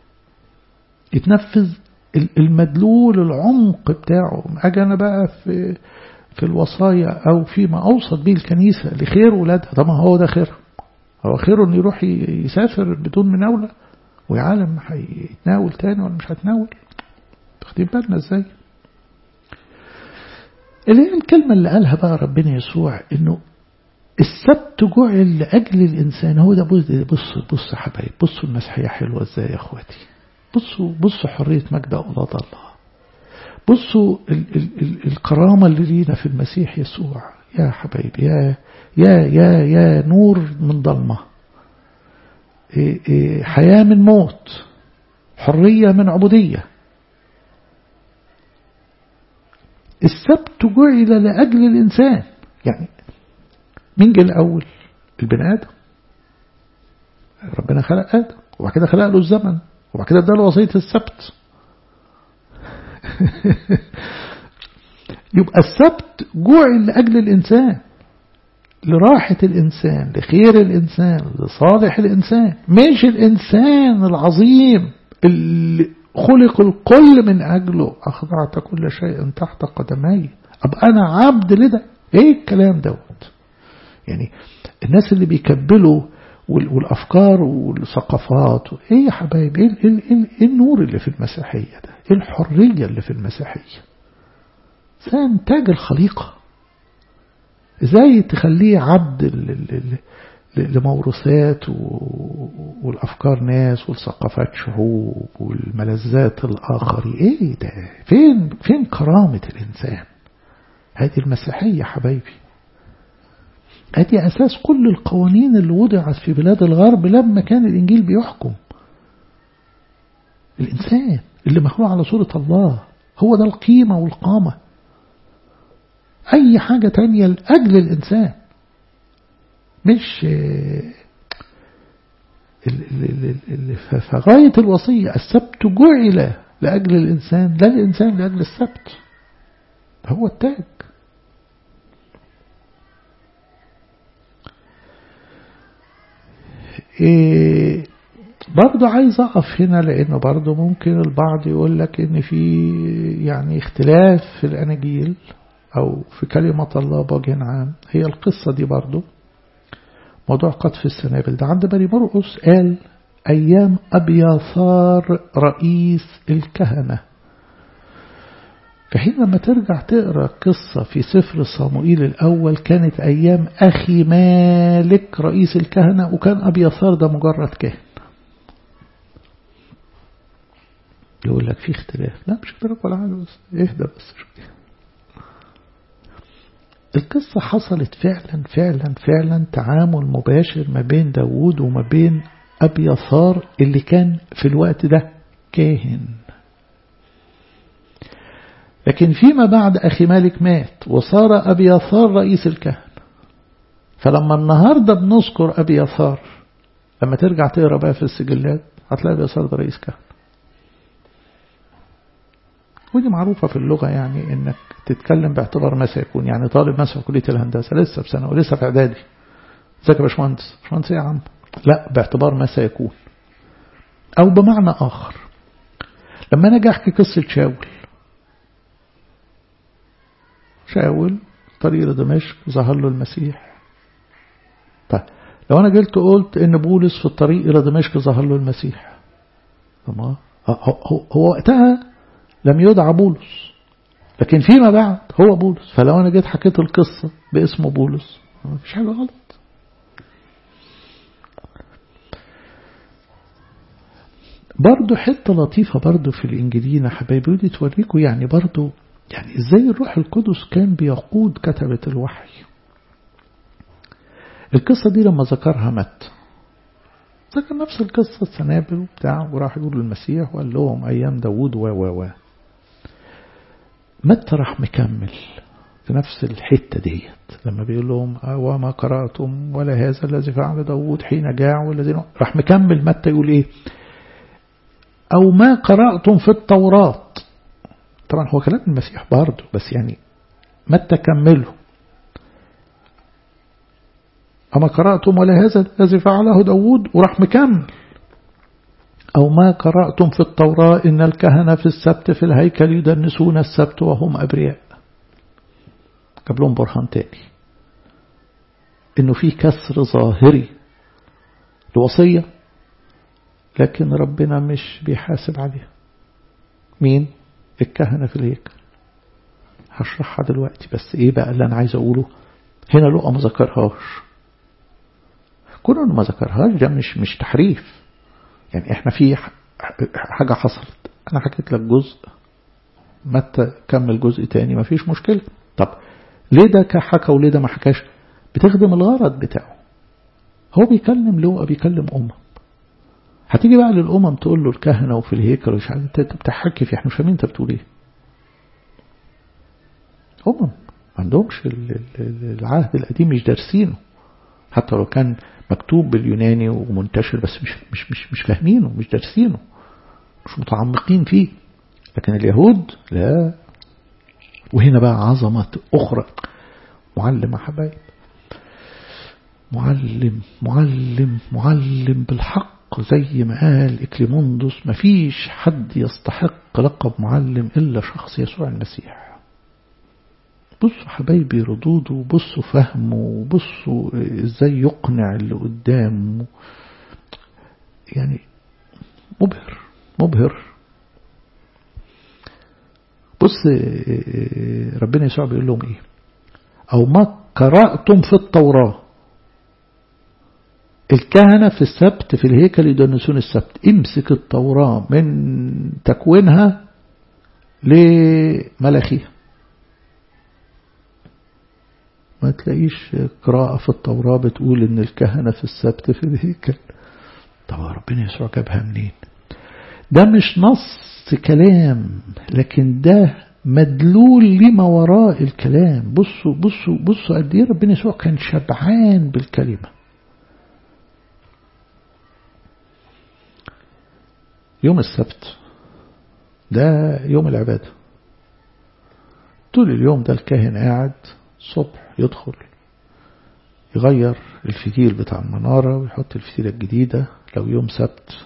يتنفذ المدلول العمق بتاعه. أجي أنا بقى في الوصايا أو فيما أوصت به الكنيسة لخير ولادها. طبعا هو ده خير، هو خير إنه يروح يسافر بدون مناولة ويعلم هيتناول تاني ولا مش هيتناول. تاخدين بالنا ازاي؟ اللي هي الكلمة اللي قالها بقى ربنا يسوع إنه السبت جعل لأجل الإنسان. هو ده. بص يا حبايب، بصوا المسيحية حلوة ازاي يا اخواتي. بصوا حرية مجد أولاد الله. بصوا الكرامة اللي لينا في المسيح يسوع يا حبايب. يا نور من ضلمة، حياة من موت، حرية من عبودية. السبت جعل لأجل الإنسان. يعني مين جه الأول؟ البني آدم. ربنا خلق آدم وبعد كده خلق له الزمن وبعد كده اداله وصية السبت. يبقى السبت جعل لأجل الإنسان، لراحة الإنسان، لخير الإنسان، لصالح الإنسان. مش الإنسان العظيم اللي خلق الكل من أجله. أخضعت كل شيء تحت قدمي. أبقى أنا عبد لده. إيه الكلام دوت؟ يعني الناس اللي بيكبلوا والأفكار والثقافات. إيه يا حبايب؟ إيه النور اللي في المسيحية ده؟ إيه الحرية اللي في المسيحية؟ إنسان تاج الخليقة، إزاي تخليه عبد لموروثات والأفكار ناس والثقافات شعوب والملذات الآخر؟ إيه ده؟ فين كرامة الإنسان؟ هذه المسيحية حبايبي. هذه أساس كل القوانين اللي وضعت في بلاد الغرب لما كان الإنجيل بيحكم. الإنسان اللي مخلوق على صورة الله هو ده القيمة والقامة. أي حاجة تانية لأجل الإنسان، مش فغاية الوصية السبت جعل لأجل الإنسان، لا الإنسان لأجل السبت. هو التاج. برضو عايز أقف هنا، لأنه برضو ممكن البعض يقول لك إن في يعني اختلاف في الأناجيل أو في كلمة الله بوجه عام. هي القصة دي برضو موضوع قطف السنابل ده عند بني مرقس. قال أيام أبياثار رئيس الكهنة. فحين لما ترجع تقرأ قصة في سفر صموئيل الأول كانت أيام أخي مالك رئيس الكهنة، وكان أبياثار ده مجرد كاهن. يقول لك في اختلاف. لا مش اختلاف ولا حاجة، بس اهدى بس شوية. القصة حصلت فعلا تعامل مباشر ما بين داود وما بين أبياثار اللي كان في الوقت ده كاهن. لكن فيما بعد أخي مالك مات وصار أبياثار رئيس الكهنة. فلما النهاردة بنذكر أبياثار، لما ترجع تقرأ بقى في السجلات هتلاقي أبياثار ده رئيس كهنة. ودي معروفة في اللغة، يعني إنك تتكلم باعتبار ما سيكون. يعني طالب مثلا كلية الهندسة لسه في سنة ولسه في إعدادي، ازيك يا باشمهندس؟ باشمهندس إيه يا عم؟ لا، باعتبار ما سيكون. أو بمعنى آخر، لما أنا أجي أحكي قصة شاول طريق لدمشق ظهر له المسيح. طيب لو أنا قلت إن بولس في الطريق إلى دمشق ظهر له المسيح، هو وقتها لم يدعى بولس، لكن فيما بعد هو بولس. فلو أنا جيت حكيت القصة باسمه بولس مفيش حاجة غلط. برضو حتة لطيفة برضو في الإنجيلين يا حبايبي، ودي توريكم يعني برضو يعني إزاي الروح القدس كان بيقود كتبة الوحي. القصة دي لما ذكرها متى ذكر نفس القصة السنابل وبتاع، وراح يقول للمسيح وقال لهم أيام داود و متى راح مكمل في نفس الحتة ديت لما بيقول لهم وما قرأتم ولا هذا الذي فعل داود حين جاع والذين، راح مكمل متى يقول إيه؟ أو ما قرأتم في التوراة. طبعا هو كلام المسيح برضه، بس يعني متى كمله، أما قرأتم ولا هذا الذي فعله داود، وراح مكمل أو ما قرأتم في التوراة إن الكهنة في السبت في الهيكل يدنسون السبت وهم أبرياء. جاب لهم برهان تاني إنه في كسر ظاهري لوصية لكن ربنا مش بيحاسب عليها. مين؟ الكهنة في الهيكل. هشرحها دلوقتي، بس إيه بقى اللي أنا عايز أقوله هنا؟ لقى ما ذكرهاش. كونه ما ذكرهاش ده مش تحريف، يعني احنا في حاجة حصلت، انا حكيت لك جزء متى كمل جزء تاني، ما فيش مشكلة. طب ليه ده كحكى وليه ده ما حكاش؟ بتخدم الغرض بتاعه. هو بيكلم لوقا بيكلم هتيجي بقى للأمم تقول له الكهنة وفي الهيكل ومش عارف، انت بتحكي في احنا مش فاهمين انت بتقول ايه. ما عندهمش العهد القديم، مش دارسينه، حتى لو كان مكتوب باليوناني ومنتشر، بس مش فاهمينه، مش دارسينه، مش متعمقين فيه. لكن اليهود لا. وهنا بقى عظمة أخرى. معلم يا حبايب، معلم بالحق، زي ما قال إكليموندوس مفيش حد يستحق لقب معلم إلا شخص يسوع المسيح. بصوا حبايبي ردوده، بصوا فهمه، بصوا ازاي يقنع اللي قدامه، يعني مبهر. بص ربنا يسوع بيقول لهم ايه؟ او ما قرأتم في التوراة الكهنة في السبت في الهيكل يدنسون السبت. امسك التوراة من تكوينها لملاخيها، ما تلاقيش قراءة في التوراة بتقول ان الكهنة في السبت في الهيكل. طب ربنا يسوع جابها منين؟ ده مش نص كلام، لكن ده مدلول لما وراء الكلام. بصوا قد ايه ربنا يسوع كان شبعان بالكلمة. يوم السبت ده يوم العبادة، طول اليوم ده الكاهن قاعد الصبح يدخل يغير الفتيل بتاع المنارة ويحط الفتيلة الجديدة. لو يوم سبت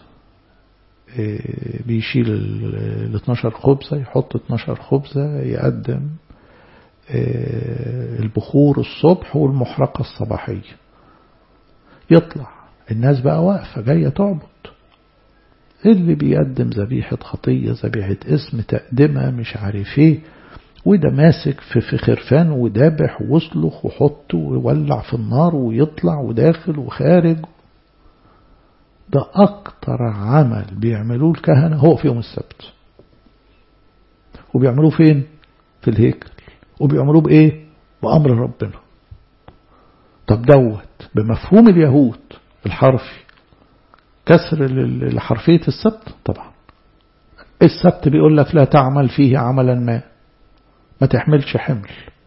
بيشيل 12 خبزة يحط 12 خبزة، يقدم البخور الصبح والمحرقة الصباحية، يطلع الناس بقى واقفة جاية تعبد، اللي بيقدم ذبيحة خطية، ذبيحة اسم، تقدمة، مش عارف ايه، وده ماسك في خرفان ودابح وصلخ وحط ويولع في النار ويطلع وداخل وخارج. ده أكتر عمل بيعملوه الكهنة هو في يوم السبت. وبيعملوه فين؟ في الهيكل. وبيعملوه بإيه؟ بأمر ربنا. طب دوت بمفهوم اليهود الحرفي كسر لحرفية السبت. طبعا السبت بيقول لك لا تعمل فيه عملا ما تحملش حمل.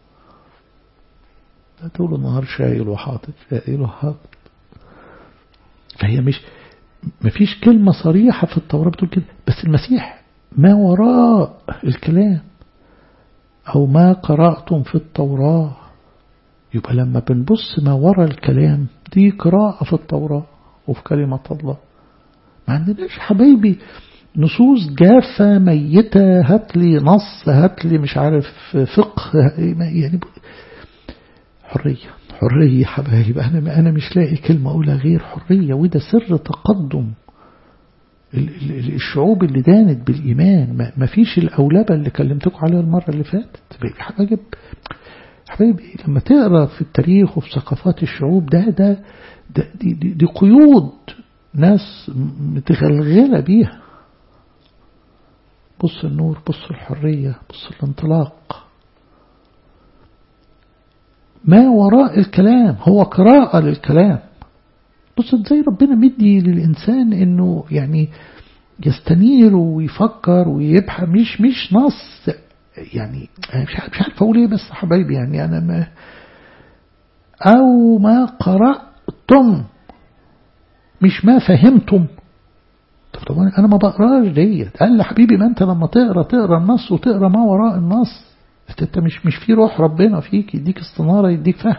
طول النهار شايل وحاطط شايل وحاطط. فهي مفيش كلمة صريحة في التوراة بتقول كده، بس المسيح ما وراء الكلام. أو ما قرأتم في التوراة، يبقى لما بنبص ما وراء الكلام دي قراءة في التوراة وفي كلمة الله. ما عندناش حبايبي نصوص جافة ميتة، هات لي نص، هات لي مش عارف فقه، يعني حرية حبايب. أنا مش لاقي كلمة أقولها غير حرية. وده سر تقدم الشعوب اللي دانت بالإيمان. ما فيش الأولبة اللي كلمتكم عليها المرة اللي فاتت. حبايبي لما تقرأ في التاريخ وفي ثقافات الشعوب دي قيود ناس متغلغلة بيها. بص النور، بص الحرية، بص الانطلاق. ما وراء الكلام هو قراءة للكلام. بص ازاي ربنا مدي للإنسان انه يعني يستنير ويفكر ويبحث، مش نص يعني. مش عارف اقول ايه، بس حبايبي يعني انا ما او ما قرأتم، مش ما فهمتم. طب انا ما بقراش ديت. قال لي حبيبي ما انت لما تقرا النص وتقرا ما وراء النص، انت مش في روح ربنا فيك يديك استنارة يديك فهم.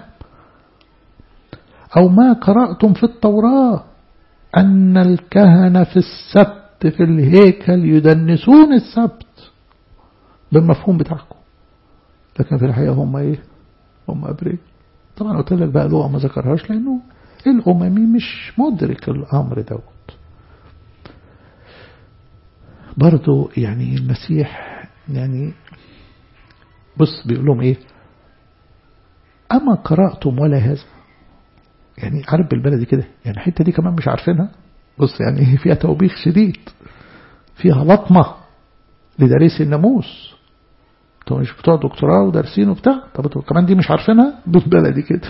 او ما قرأتم في التوراة ان الكهنة في السبت في الهيكل يدنسون السبت بالمفهوم بتاعكم، لكن في الحقيقة هم ايه؟ هم ابرياء. طبعا قلت لك بقى لغة ما ذكرهاش لانه الاممي مش مدرك الامر دوت. برضو يعني المسيح يعني بص بيقول لهم ايه؟ اما قرأتم ولا هذا. يعني عارف بالبلدي كده، يعني الحته دي كمان مش عارفينها. بص يعني فيها توبيخ شديد، فيها لطمة لدارس الناموس. انتوا مش بتوع دكتوراه ودارسين وبتاع، طب انتوا كمان دي مش عارفينها بالبلدي كده.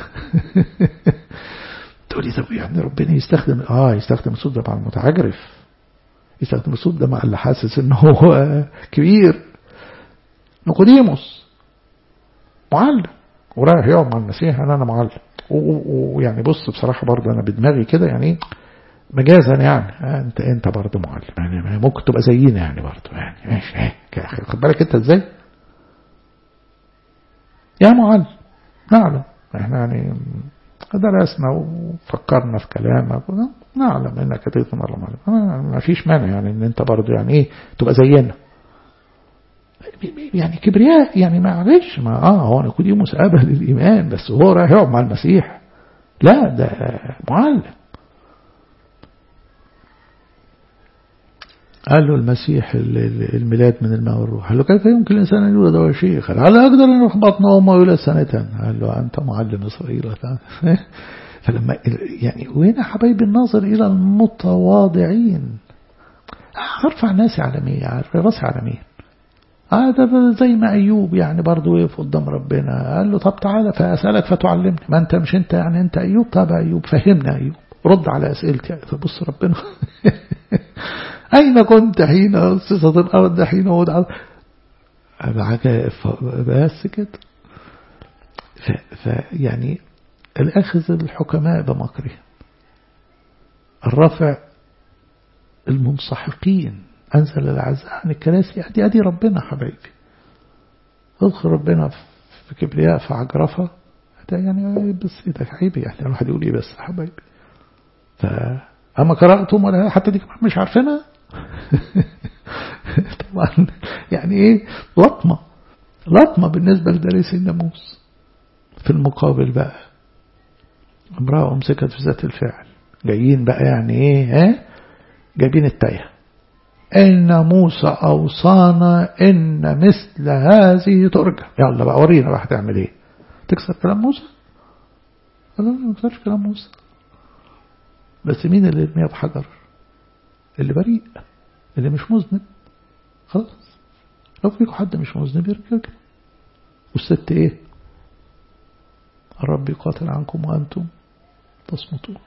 تقولي طب يعني ربنا يستخدم يستخدم الصوت ده مع المتعجرف، يستخدم الصوت ده مع اللي حاسس انه هو كبير. نيقوديموس معلم ورايح يقعد مع المسيح، انا معلم. ويعني بص بصراحة برضه انا بدماغي كده يعني مجازا يعني انت برضه معلم، يعني ممكن تبقى زينا يعني برضه، يعني ماشي خد بالك انت ازاي يا معلم. نعلم احنا يعني درسنا وفكرنا في كلامك، نعلم انك هتيجي مرة معلم، ما فيش مانع يعني ان انت برضه يعني ايه تبقى زينا. يعني كبرياء يعني معلش، ما هو نيقوديموس أبى للإيمان بس هو رايح يقعد مع المسيح، لا ده معلم. قال له المسيح الميلاد من الماء والروح. قال له كيف يمكن الإنسان أن يولد وهو شيخ؟ قال هل أقدر أن يروح بطن أمه يولد سنة؟ قال له أنت معلم إسرائيل. فلما يعني وهنا حبايبي الناظر إلى المتواضعين. أرفع ناسي على مين؟ راسي على مين؟ هذا زي ما أيوب يعني برضو وقف قدام ربنا قال له طب تعالى فأسألك فتعلمني. ما أنت مش أنت يعني أنت أيوب؟ طب أيوب فهمنا أيوب، رد على أسئلتي. فبص ربنا أين كنت حين أسست الأرض حين وضع بس كده. فيعني الأخذ الحكماء بمكرهم، الرفع المنسحقين، أنزل العزاء عن الكراسي. أدي ربنا حبايبي. ادخل ربنا في كبرياء في عجرفة، ده يعني بس ده عيب يعني الواحد يقول ايه بس حبايبي. فأما قرأتم ولا حتى دي كمان مش عارفينها. طبعا يعني ايه لطمة بالنسبة لدارس الناموس. في المقابل بقى امرأة أمسكت في ذات الفعل، جايين بقى يعني ايه جايبين التايه. إن موسى أوصانا إن مثل هذه ترجع. يلا بقى ورينا بقى هتعمل ايه؟ تكسر كلام موسى؟ قال له ما تكسرش كلام موسى، بس مين اللي يرميها بحجر؟ اللي بريء، اللي مش مذنب. خلاص لو فيكم حد مش مذنب يرجع. والست ايه؟ الرب يقاتل عنكم وأنتم تصمتون.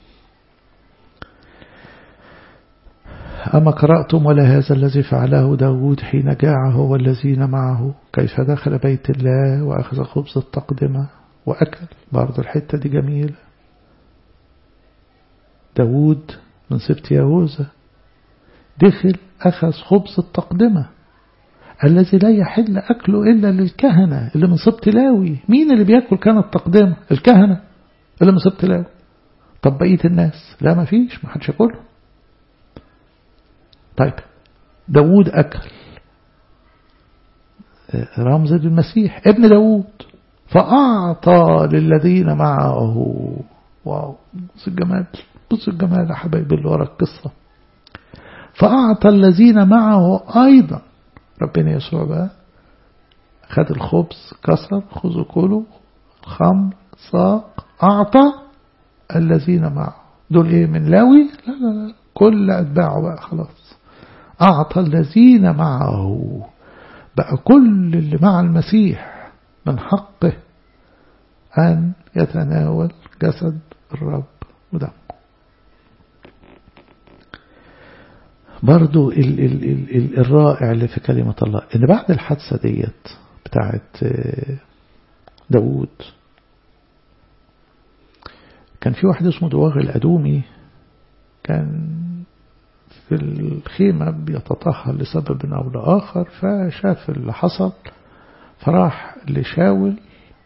أما قرأتم ولا هذا الذي فعله داود حين جاعه والذين معه كيف دخل بيت الله وأخذ خبز التقدمة وأكل. برضو الحتة دي جميلة. داود من سبط يهوذا دخل أخذ خبز التقدمة الذي لا يحل أكله إلا للكهنة اللي من سبط لاوي. مين اللي بيأكل كان التقدمة؟ الكهنة اللي من سبط لاوي. طب بقية الناس لا، ما فيش، ما حدش يأكله. طيب داود أكل، رمز المسيح ابن داود، فأعطى للذين معه. واو بص الجمال، بص الجمال يا حبايبي اللي ورا القصة. فأعطى الذين معه أيضا. ربنا يسوع بقى خد الخبز كسر، خذوا كلوا، خمر ساق، أعطى الذين معه. دول إيه من لاوي؟ لا كل أتباعه بقى خلاص. أعطى الذين معه، بقى كل اللي مع المسيح من حقه أن يتناول جسد الرب ودمه. برضو الرائع اللي في كلمة الله إن بعد الحادثة ديت بتاعت داود، كان في واحد اسمه دواغ الأدومي كان في الخيمة بيتطهر لسبب أو لآخر، فشاف اللي حصل فراح لشاول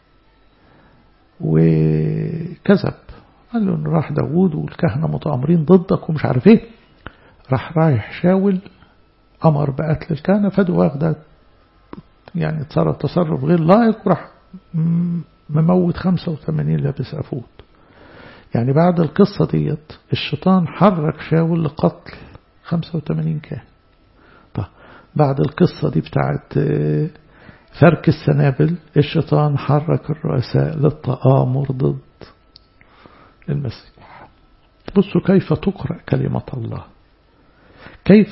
وكذب، قال له إن راح داود والكهنة متآمرين ضدك ومش عارف ايه. رايح شاول أمر بقتل الكهنة، فدواغ ده يعني تصرف غير لائق وراح مموت 85 لابس أفود. يعني بعد القصة ديت الشيطان حرك شاول لقتل 85 كاهن. طيب بعد القصة دي بتاعت فرك السنابل الشيطان حرك الرؤساء للتآمر ضد المسيح. بصوا كيف تقرأ كلمة الله، كيف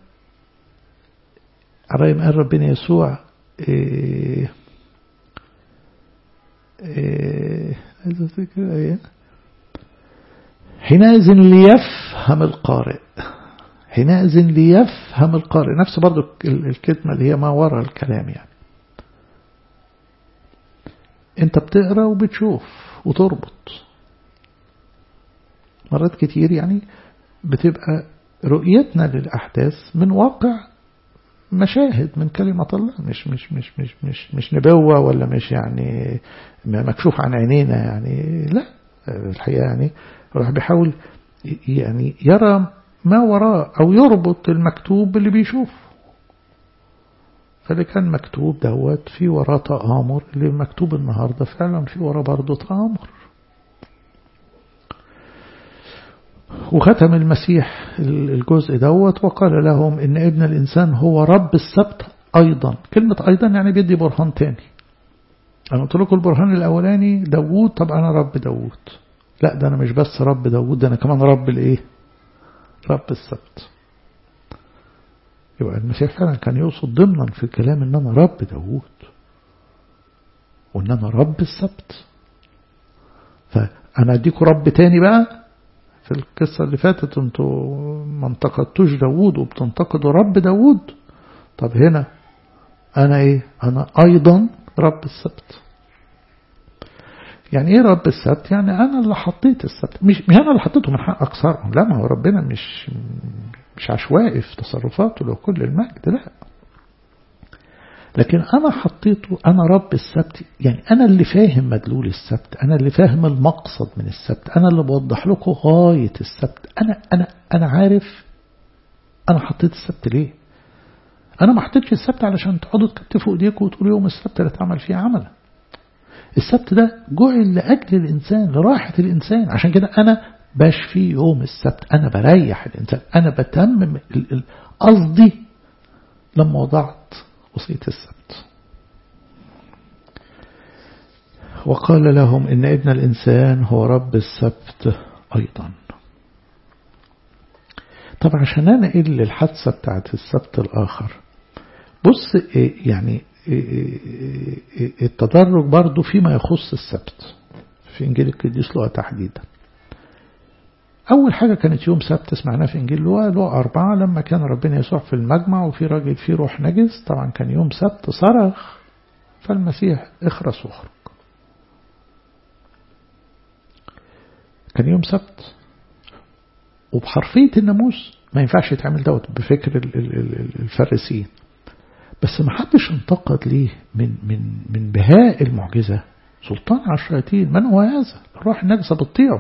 على ما قال ربنا يسوع حينئذ ليفهم القارئ، حينئذ ليفهم القارئ. نفس برضو الكلمة اللي هي ما وراء الكلام. يعني انت بتقرأ وبتشوف وتربط. مرات كتير يعني بتبقى رؤيتنا للأحداث من واقع مشاهد من كلمة الله، مش نبوة ولا مش يعني مكشوف عن عينينا. يعني لا، الحقيقة يعني راح بيحاول يعني يرى ما وراء أو يربط المكتوب اللي بيشوف. فاللي كان مكتوب دوت في وراء تآمر، اللي مكتوب النهاردة فعلا في وراء برضو تآمر. وختم المسيح الجزء دوت وقال لهم إن ابن الإنسان هو رب السبت أيضا. كلمة أيضا يعني بيدي برهان تاني. أنا قلت لكم البرهان الأولاني داوود، طب أنا رب داوود. لا، ده أنا مش بس رب داوود، ده أنا كمان رب الإيه؟ رب السبت. يبقى المسيح فعلا كان يقصد ضمنا في الكلام إن أنا رب داوود وإن أنا رب السبت. فأنا أديكم رب تاني بقى. في القصة اللي فاتت انتوا ما انتقدتوش داوود وبتنتقدوا رب داوود. طب هنا أنا إيه؟ أنا أيضا رب السبت. يعني إيه رب السبت؟ يعني أنا اللي حطيت السبت، مش أنا اللي حطيته من حق أكثرهم. لا، ما هو ربنا مش عشوائي في تصرفاته له كل المجد، لا، لكن أنا حطيته. أنا رب السبت، يعني أنا اللي فاهم مدلول السبت، أنا اللي فاهم المقصد من السبت، أنا اللي بوضح لكم غاية السبت. أنا عارف أنا حطيت السبت ليه. أنا ما حطيتش السبت علشان تقعدوا تكتفوا إيديكم وتقولوا يوم السبت اللي اتعمل فيه عمل. السبت ده جعل لأجل الإنسان، لراحة الإنسان. عشان كده أنا بشفي يوم السبت، أنا بريح الإنسان، أنا بتمم قصدي لما وضعت وصية السبت. وقال لهم إن ابن الإنسان هو رب السبت أيضا. طبعا عشان أنا إيه الحادثة بتاعت السبت الآخر، بص يعني التدرج برضو فيما يخص السبت في إنجيل القديس لوقا تحديدا. أول حاجة كانت يوم سبت سمعناه في إنجيل لوقا 4 لما كان ربنا يسوع في المجمع وفي راجل فيه روح نجس. طبعا كان يوم سبت، صرخ فالمسيح اخرس واخرج. كان يوم سبت، وبحرفية الناموس ما ينفعش يتعمل دوت بفكر الفارسيين. بس ما حدش انتقد ليه من بهاء المعجزة سلطان على الشياطين. من هو هذا؟ الروح النجسة بتطيعه.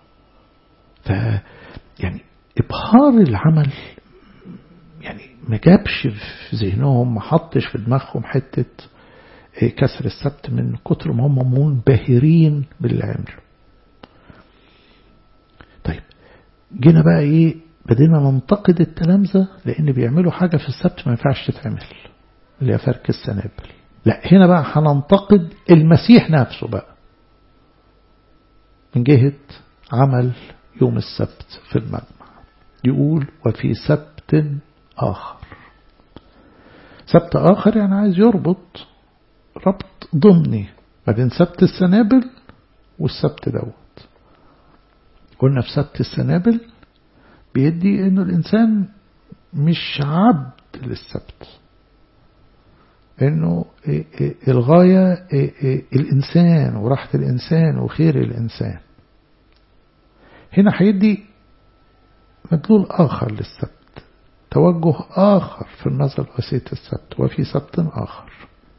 يعني إبهار العمل يعني ما جابش في ذهنهم، ما حطش في دماغهم حتة كسر السبت من كتر ما هم منبهرين باللي عملوا. طيب جينا بقى إيه؟ بدينا ننتقد التلامذة لأن بيعملوا حاجة في السبت ما ينفعش تتعمل، اللي هي فرك السنابل. لا، هنا بقى هننتقد المسيح نفسه بقى من جهة عمل يوم السبت في المجمع. يقول وفي سبت آخر. سبت آخر يعني عايز يربط ربط ضمني ما بين سبت السنابل والسبت دوت. قلنا في سبت السنابل بيدي انه الانسان مش عبد للسبت، انه الغاية الانسان وراحة الانسان وخير الانسان. هنا هيدي مدلول اخر للسبت، توجه اخر في النظر لقضية السبت. وفي سبت اخر.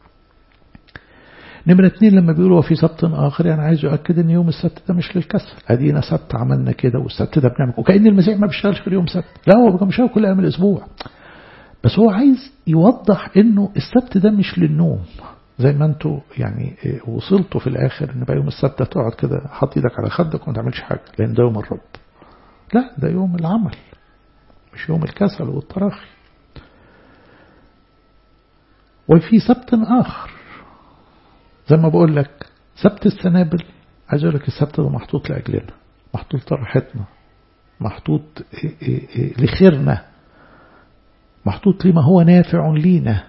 نمرة 2 لما بيقولوا وفي سبت آخر يعني عايز يؤكد ان يوم السبت ده مش للكسل. ادينا سبت عملنا كده والسبت ده بنعمل، وكأن المسيح ما بيشتغلش في اليوم سبت، لا هو بيبقى مشغل كل ايام الاسبوع، بس هو عايز يوضح انه السبت ده مش للنوم زي ما انتوا يعني وصلتوا في الاخر ان بقى يوم السبت تقعد كده حط ايدك على خدك وما تعملش حاجه لان ده يوم الرب. لا، ده يوم العمل مش يوم الكسل والتراخي. وفي سبت آخر زي ما بقول لك سبت السنابل، عايز اقول لك السبت ده محطوط لأجلنا، محطوط لراحتنا، محطوط لخيرنا، محطوط لما هو نافع لينا.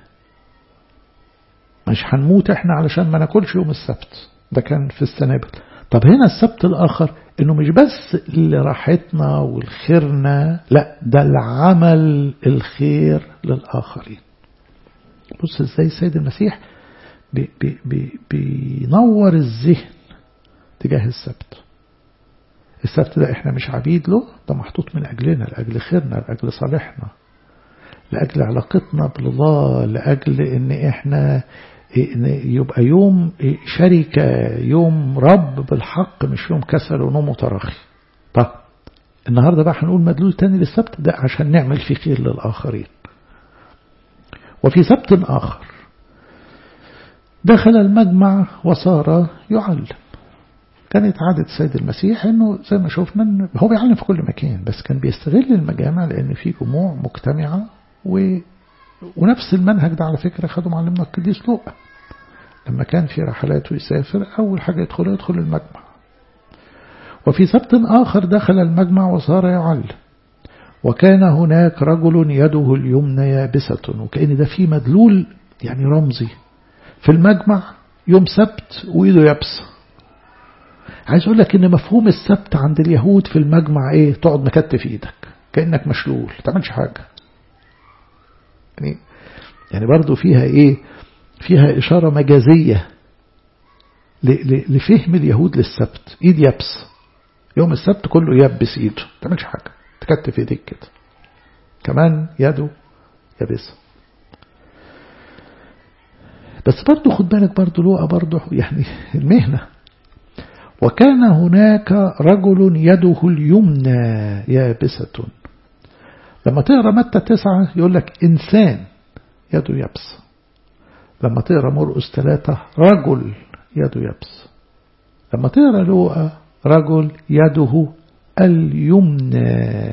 مش هنموت احنا علشان ما ناكلش يوم السبت، ده كان في السنابل. طب هنا السبت الآخر انه مش بس لراحتنا والخيرنا، لا ده العمل الخير للآخرين. بص ازاي السيد المسيح بينور الذهن تجاه السبت. السبت ده احنا مش عبيد له، ده محطوط من أجلنا، لأجل خيرنا، لأجل صالحنا، لأجل علاقتنا بالله، لأجل ان احنا يبقى يوم شركة، يوم رب بالحق، مش يوم كسل ونوم وتراخي. طب النهاردة بقى هنقول مدلول تاني للسبت ده عشان نعمل فيه خير للآخرين. وفي سبت آخر دخل المجمع وصار يعلم. كانت عادة السيد المسيح انه زي ما شوفنا هو بيعلم في كل مكان، بس كان بيستغل المجامع لان في جموع مجتمعة ونفس المنهج ده على فكرة خدوا معلمنا القديس لوقا لما كان في رحلات ويسافر أول حاجة يدخل المجمع. وفي سبت آخر دخل المجمع وصار يعلم وكان هناك رجل يده اليمنى يابسة، وكأن ده في مدلول يعني رمزي في المجمع يوم سبت وإيده يابسة. عايز أقول لك إن مفهوم السبت عند اليهود في المجمع إيه؟ تقعد مكتف إيدك كأنك مشلول تعملش حاجة. يعني برضو فيها إيه؟ فيها إشارة مجازية لفهم اليهود للسبت. إيد يبس، يوم السبت كله يبس إيده تعملش حاجة، تكتف إيديك كده، كمان يده يبسه. بس برضو خد بالك برضو لوقا برضو يعني المهنة. وكان هناك رجل يده اليمنى يابسة. لما تقرأ متى 9 يقول لك إنسان يده يبس، لما تقرأ مرقس 3 رجل يده يبس، لما تقرأ لوقا رجل يده اليمنى.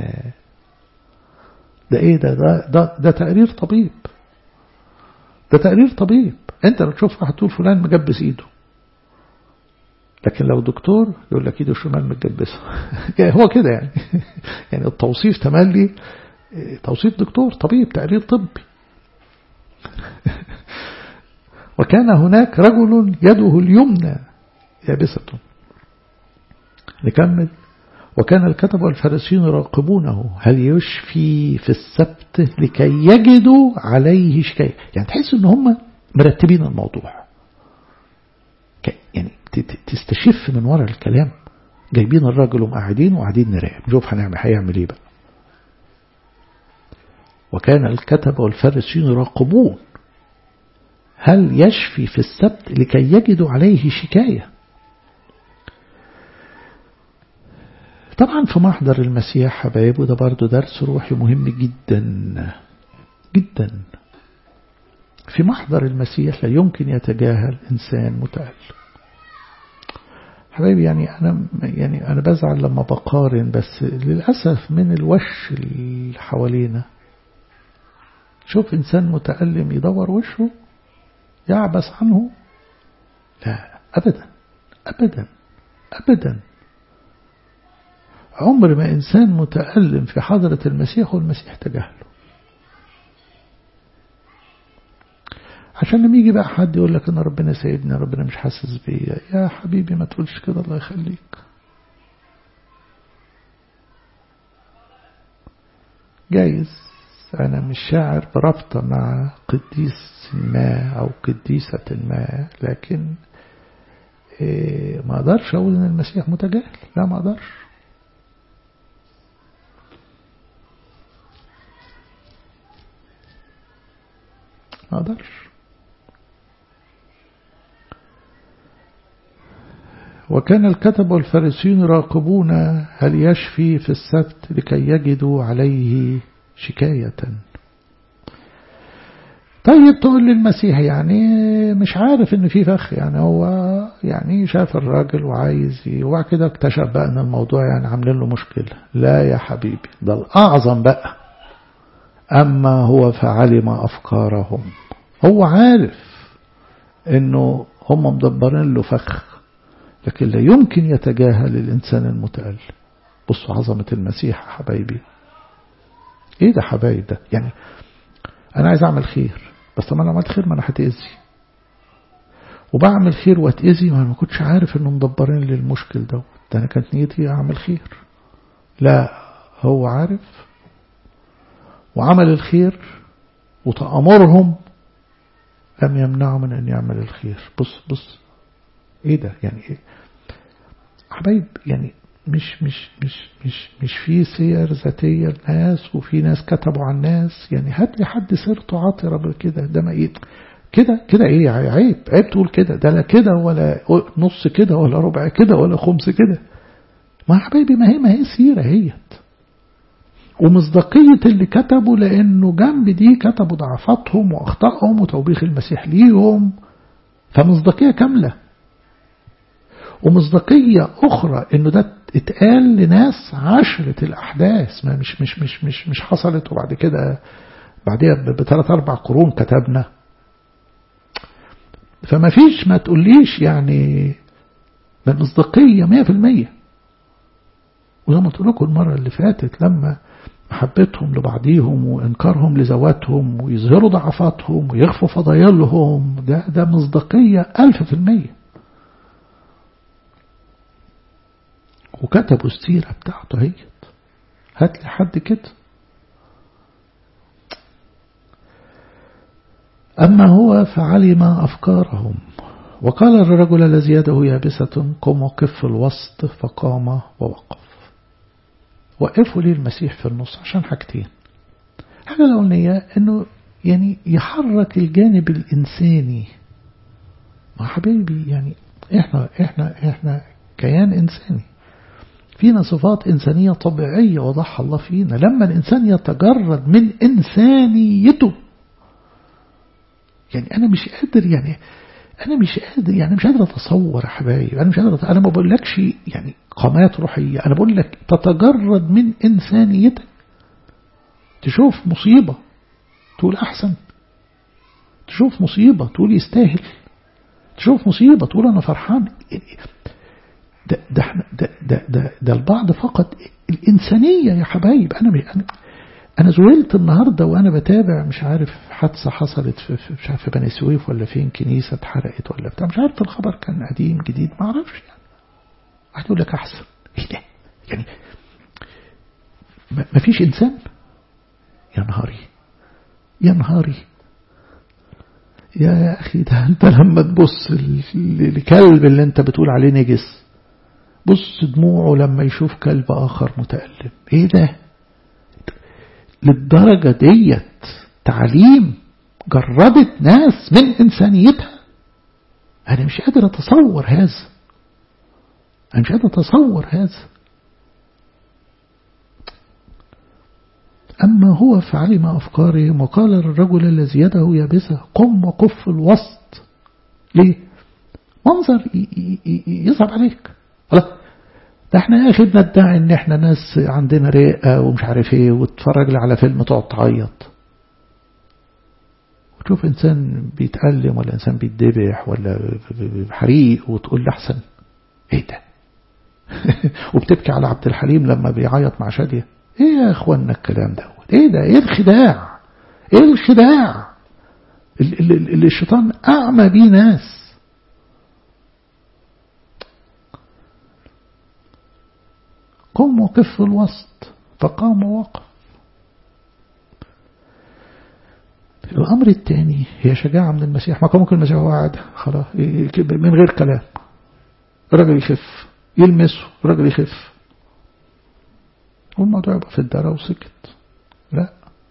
ده ايه ده تقرير طبيب، ده تقرير طبيب. انت لو تشوف هتقول فلان مجبس ايده، لكن لو دكتور يقول لك ايده الشمال متجبسه. هو كده يعني. يعني التوصيف تملي توصيف دكتور طبيب، تقرير طبي. وكان هناك رجل يده اليمنى يابسة. نكمل. وكان الكتب والفريسيون يراقبونه هل يشفي في السبت لكي يجدوا عليه شكاية. يعني تحس ان هم مرتبين الموضوع، يعني تستشف من وراء الكلام. جايبين الراجل وقاعدين نراقب نشوف هيعمل ايه بقى. وكان الكتب والفريسيون يراقبون هل يشفي في السبت لكي يجدوا عليه شكاية. طبعا في محضر المسيح حبايب، وده برضو درس روحي مهم جدا جدا. في محضر المسيح لا يمكن يتجاهل إنسان متألم. حبايبي يعني أنا بزعل لما بقارن، بس للأسف من الوش اللي حوالينا شوف إنسان متألم يدور وشه يعبس عنه. لا أبدا أبدا أبدا. عمر ما إنسان متألم في حضرة المسيح والمسيح تجاهله. عشان لما يجي بقى حد يقول لك ان ربنا سايبني، ربنا مش حاسس بيا، يا حبيبي ما تقولش كده، الله يخليك. جايز انا مش شاعر بربطة مع قديس ما او قديسة ما، لكن ما اقدرش اقول ان المسيح متجاهل، لا ما اقدرش. ما اقدرش. وكان الكتب والفارسيون يراقبون هل يشفي في السبت لكي يجدوا عليه شكاية. طيب تقول للمسيح يعني مش عارف ان في فخ، يعني هو يعني شاف الراجل وعايز وبعد كده اكتشف بقى ان الموضوع يعني عاملين له مشكلة. لا يا حبيبي، ده الأعظم بقى. أما هو فعلم أفكارهم، هو عارف انه هم مدبرين له فخ، لكن لا يمكن يتجاهل الإنسان المتألم. بصوا عظمة المسيح يا حبايبي. ايه ده حبايب ده؟ يعني انا عايز اعمل خير، بس طب انا عملت خير ما انا هتأذي، وبعمل خير واتأذي وانا ما كنتش عارف انه مدبرين لي المشكل ده انا كانت نيتي اعمل خير. لا، هو عارف وعمل الخير، وتأمرهم لم يمنعوا من ان يعمل الخير. بص ايه ده يعني؟ ايه حبايب؟ يعني مش في سير ذاتية الناس، وفي ناس كتبوا عن الناس. يعني هات لي حد سيرته عطرة بكده، ده ما ايه كده ايه؟ عيب تقول كده، ده لا كده ولا نص كده ولا ربع كده ولا خمس كده. ما حبايبي ما هي سيرة هيت، ومصداقية اللي كتبوا، لانه جنب دي كتبوا ضعفاتهم واخطائهم وتوبيخ المسيح ليهم، فمصداقية كاملة. ومصداقية أخرى إنه ده اتقال لناس عشرة الأحداث، ما مش حصلت وبعد كده بعدها بثلاث أربع قرون كتبنا. فما فيش، ما تقوليش يعني مصداقية 100%. وزي ما قلت لكم المرة اللي فاتت، لما محبتهم لبعضيهم وإنكارهم لذواتهم ويظهروا ضعفاتهم ويخفوا فضايلهم، ده مصداقية 1000%. وكتبوا السيرة بتاعته هيت. هات لي حد كده. أما هو فعلم أفكارهم، وقال الرجل الذي يده يابسة قم وقف في الوسط، فقام ووقف. وقفوا لي المسيح في النص عشان حاجتين. حاجة الأولانية إنه يعني يحرك الجانب الإنساني. ما حبيبي يعني إحنا كيان إنساني، فينا صفات إنسانية طبيعية وضعها الله فينا. لما الإنسان يتجرد من إنسانيته، يعني أنا مش قادر يعني مش قادر أتصور يا حبايبي. أنا ما بقولكش يعني قامات روحية، أنا بقول لك تتجرد من إنسانيتك، تشوف مصيبة تقول أحسن، تشوف مصيبة تقول يستاهل، تشوف مصيبة تقول أنا فرحان. ده البعض فقط الإنسانية يا حبايب. أنا زويلت النهاردة وأنا بتابع، مش عارف حادثة حصلت مش عارف في بني سويف ولا فين، كنيسة اتحرقت ولا بتاع، مش عارف الخبر كان قديم جديد ما اعرفش. يعني واحد يقول لك أحسن، إيه ده؟ يعني ما فيش إنسان. يا نهاري يا أخي، ده أنت لما تبص لكلب اللي أنت بتقول عليه نجس، بص دموعه لما يشوف كلب آخر متألم. إيه ده؟ للدرجة ديت تعليم جردت ناس من إنسانيتها. أنا مش قادر أتصور هذا. أما هو فعلم أفكارهم، وقال الرجل الذي يده يابسة قم وقف في الوسط. ليه؟ منظر يصعب عليك. ده احنا يا أخي بندعي ان احنا ناس عندنا رئة ومش عارف ايه، وتتفرج لي على فيلم تقعد تعيط، وتشوف انسان بيتألم ولا انسان بيتذبح ولا حريق وتقول له احسن. ايه ده؟ وبتبكي على عبد الحليم لما بيعيط مع شادية. ايه يا اخوانا الكلام دوت؟ ايه ده؟ ايه الخداع؟ اللي الشيطان أعمى بيه ناس. قم وقف في الوسط، فقام ووقف. الأمر الثاني هي شجاعة من المسيح. ما كان ممكن المسيح هو قاعد خلاص من غير كلام، الراجل يخف، يلمسه الراجل يخف، والموضوع يبقى في الدار وسكت. لا،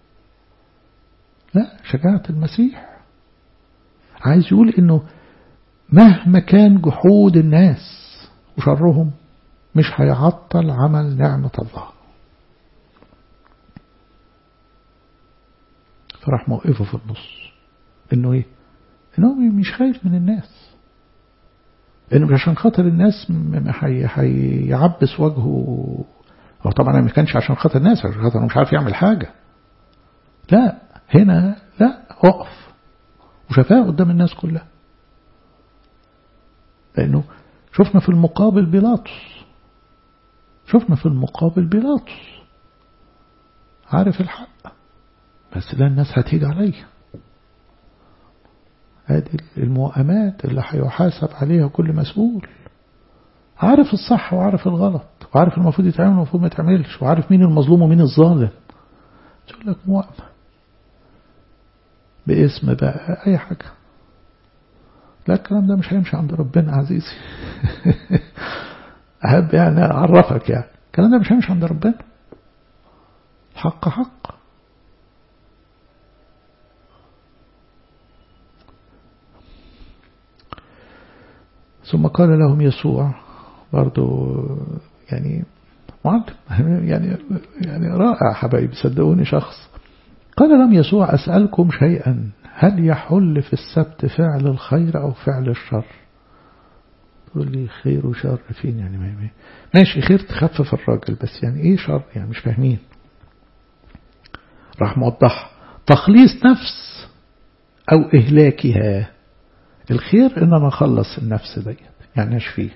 شجاعة المسيح عايز يقول إنه مهما كان جحود الناس وشرهم مش هيعطل عمل نعمة الله. فراح موقفه في النص. إنه إيه؟ إنه مش خايف من الناس، إنه مش عشان خاطر الناس هيعبس وجهه. هو طبعا ما كانش عشان خاطر الناس، عشان خاطر مش عارف يعمل حاجة. لا، هنا لا، وقف وشفاه قدام الناس كلها. لأنه شفنا في المقابل بيلاطس عارف الحق، بس لا، الناس هتيجي عليه. هذه الموائمات اللي هيحاسب عليها كل مسؤول، عارف الصح وعارف الغلط، وعارف المفروض يتعمل والمفروض ما يتعملش، وعارف مين المظلوم ومين الظالم. تقول لك موائمة باسم بقى أي حاجة. لا، الكلام ده مش هيمشي عند ربنا عزيزي. أحب يعني أعرفك، يعني الكلام ده مش هيمشي عند ربنا. الحق حق. ثم قال لهم يسوع برضو، يعني معلم، يعني رائع حبايبي، صدقوني شخص. قال لهم يسوع أسألكم شيئا، هل يحل في السبت فعل الخير أو فعل الشر؟ تقول لي خير وشر فين؟ يعني ماشي، خير تخفف الراجل، بس يعني ايه شر؟ يعني مش فاهمين. راح موضح تخليص نفس أو إهلاكها. الخير إن أنا أخلص النفس ديت، يعني أشفيه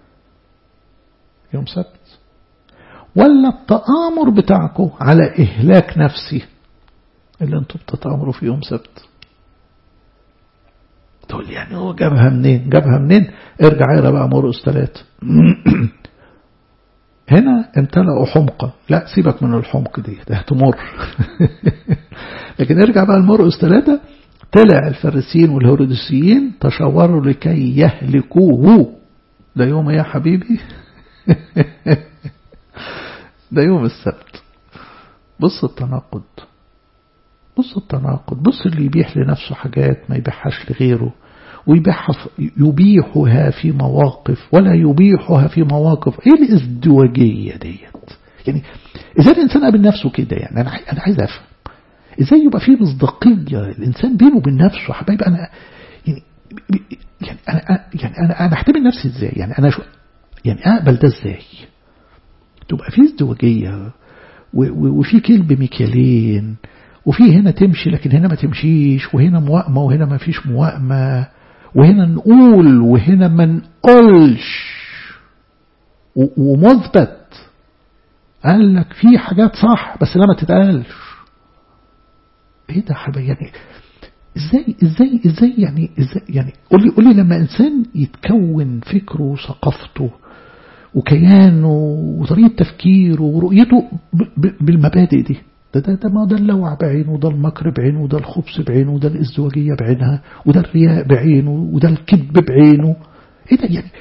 يوم سبت، ولا التآمر بتاعكم على إهلاك نفسي اللي انتم بتتآمروا في يوم سبت. تقول لي يعني هو جابها منين؟ ارجع اقرا بقى مرقس 3. هنا امتلأوا حمقى. لا، سيبك من الحمق دي، ده هتمر. لكن ارجع بقى لمرقس 3. طلع الفريسيين والهروديسيين تشاوروا لكي يهلكوه. ده يوم يا حبيبي. ده يوم السبت. بص التناقض، بص اللي يبيح لنفسه حاجات ما يبيحهاش لغيره، يبيحها في مواقف ولا يبيحها في مواقف. ايه الازدواجية ديت؟ يعني ازاي الانسان قابل نفسه كده؟ يعني انا عايز افهم ازاي يبقى فيه مصداقية الانسان بينه وبين نفسه. حبايبي انا انا احتمل نفسي ازاي؟ يعني انا يعني اقبل ده ازاي؟ تبقى فيه ازدواجية وفي كلب مكيالين، وفي هنا تمشي لكن هنا ما تمشيش، وهنا موائمة وهنا ما فيش موائمة، وهنا نقول وهنا ما نقولش، ومثبت. قال لك في حاجات صح بس لا ما تتقالش. ايه ده حبايبي؟ يعني ازاي يعني قولي لما انسان يتكون فكره وثقافته وكيانه وطريقة تفكيره ورؤيته بالمبادئ دي، ده ما ده اللوع بعينه، وده المكر بعينه، وده الخبث بعينه، وده الازدواجية بعينها، وده الرياء بعينه، وده الكذب بعينه. ايه ده يعني؟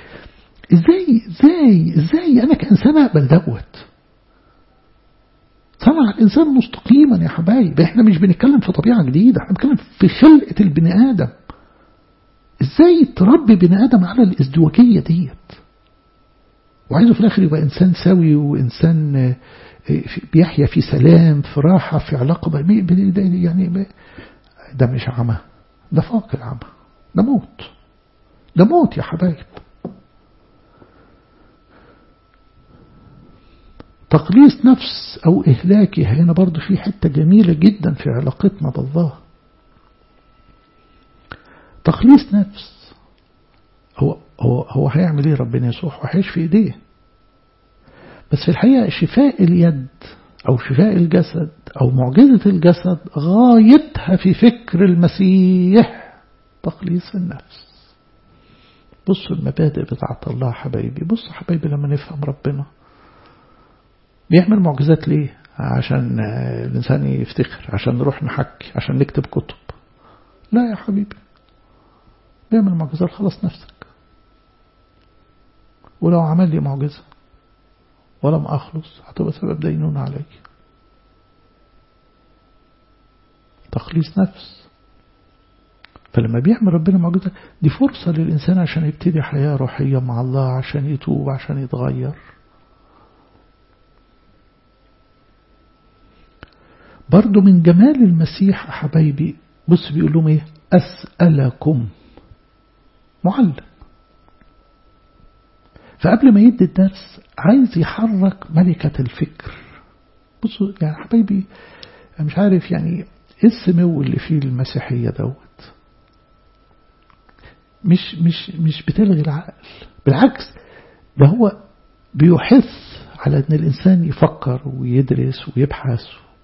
ازاي انا كإنسان اقبل دوت؟ صنع الانسان مستقيما يا حبايب. احنا مش بنتكلم في طبيعة جديدة، احنا بنتكلم في خلقة البني ادم. ازاي تربي بني ادم على الازدواجية ديت وعايزه في الاخر يبقى انسان سوي وانسان بيحيا في سلام، في راحة، في علاقة يعني ده مش عمى، ده فوق العمى، ده موت يا حبايب. تقليص نفس أو إهلاكها. هنا برضو في حتة جميلة جدا في علاقتنا بالله. تقليص نفس هو هيعمل ايه ربنا يسوع؟ وهيش في ايديه. بس في الحقيقة شفاء اليد أو شفاء الجسد أو معجزة الجسد غايتها في فكر المسيح تخليص النفس. بصوا المبادئ بتاعت الله حبايبي. بصوا حبايبي لما نفهم ربنا بيعمل معجزات ليه؟ عشان الإنسان يفتخر، عشان نروح نحكي، عشان نكتب كتب؟ لا يا حبيبي، بيعمل معجزات خلاص نفسك. ولو عمل لي معجزة ولم أخلص هتبقى سبب دينون علي. تخليص نفس. فلما بيعمل ربنا معجزة دي فرصة للإنسان عشان يبتدي حياة روحية مع الله، عشان يتوب، عشان يتغير. برضو من جمال المسيح حبايبي، بص بيقول لهم ايه؟ أسألكم. معلم. فقبل ما يدي الدرس عايز يحرك ملكة الفكر. بصوا يعني حبايبي، مش عارف يعني ايه السمو اللي فيه المسيحية دوت. مش بتلغي العقل، بالعكس ده هو بيحث على ان الانسان يفكر ويدرس ويبحث.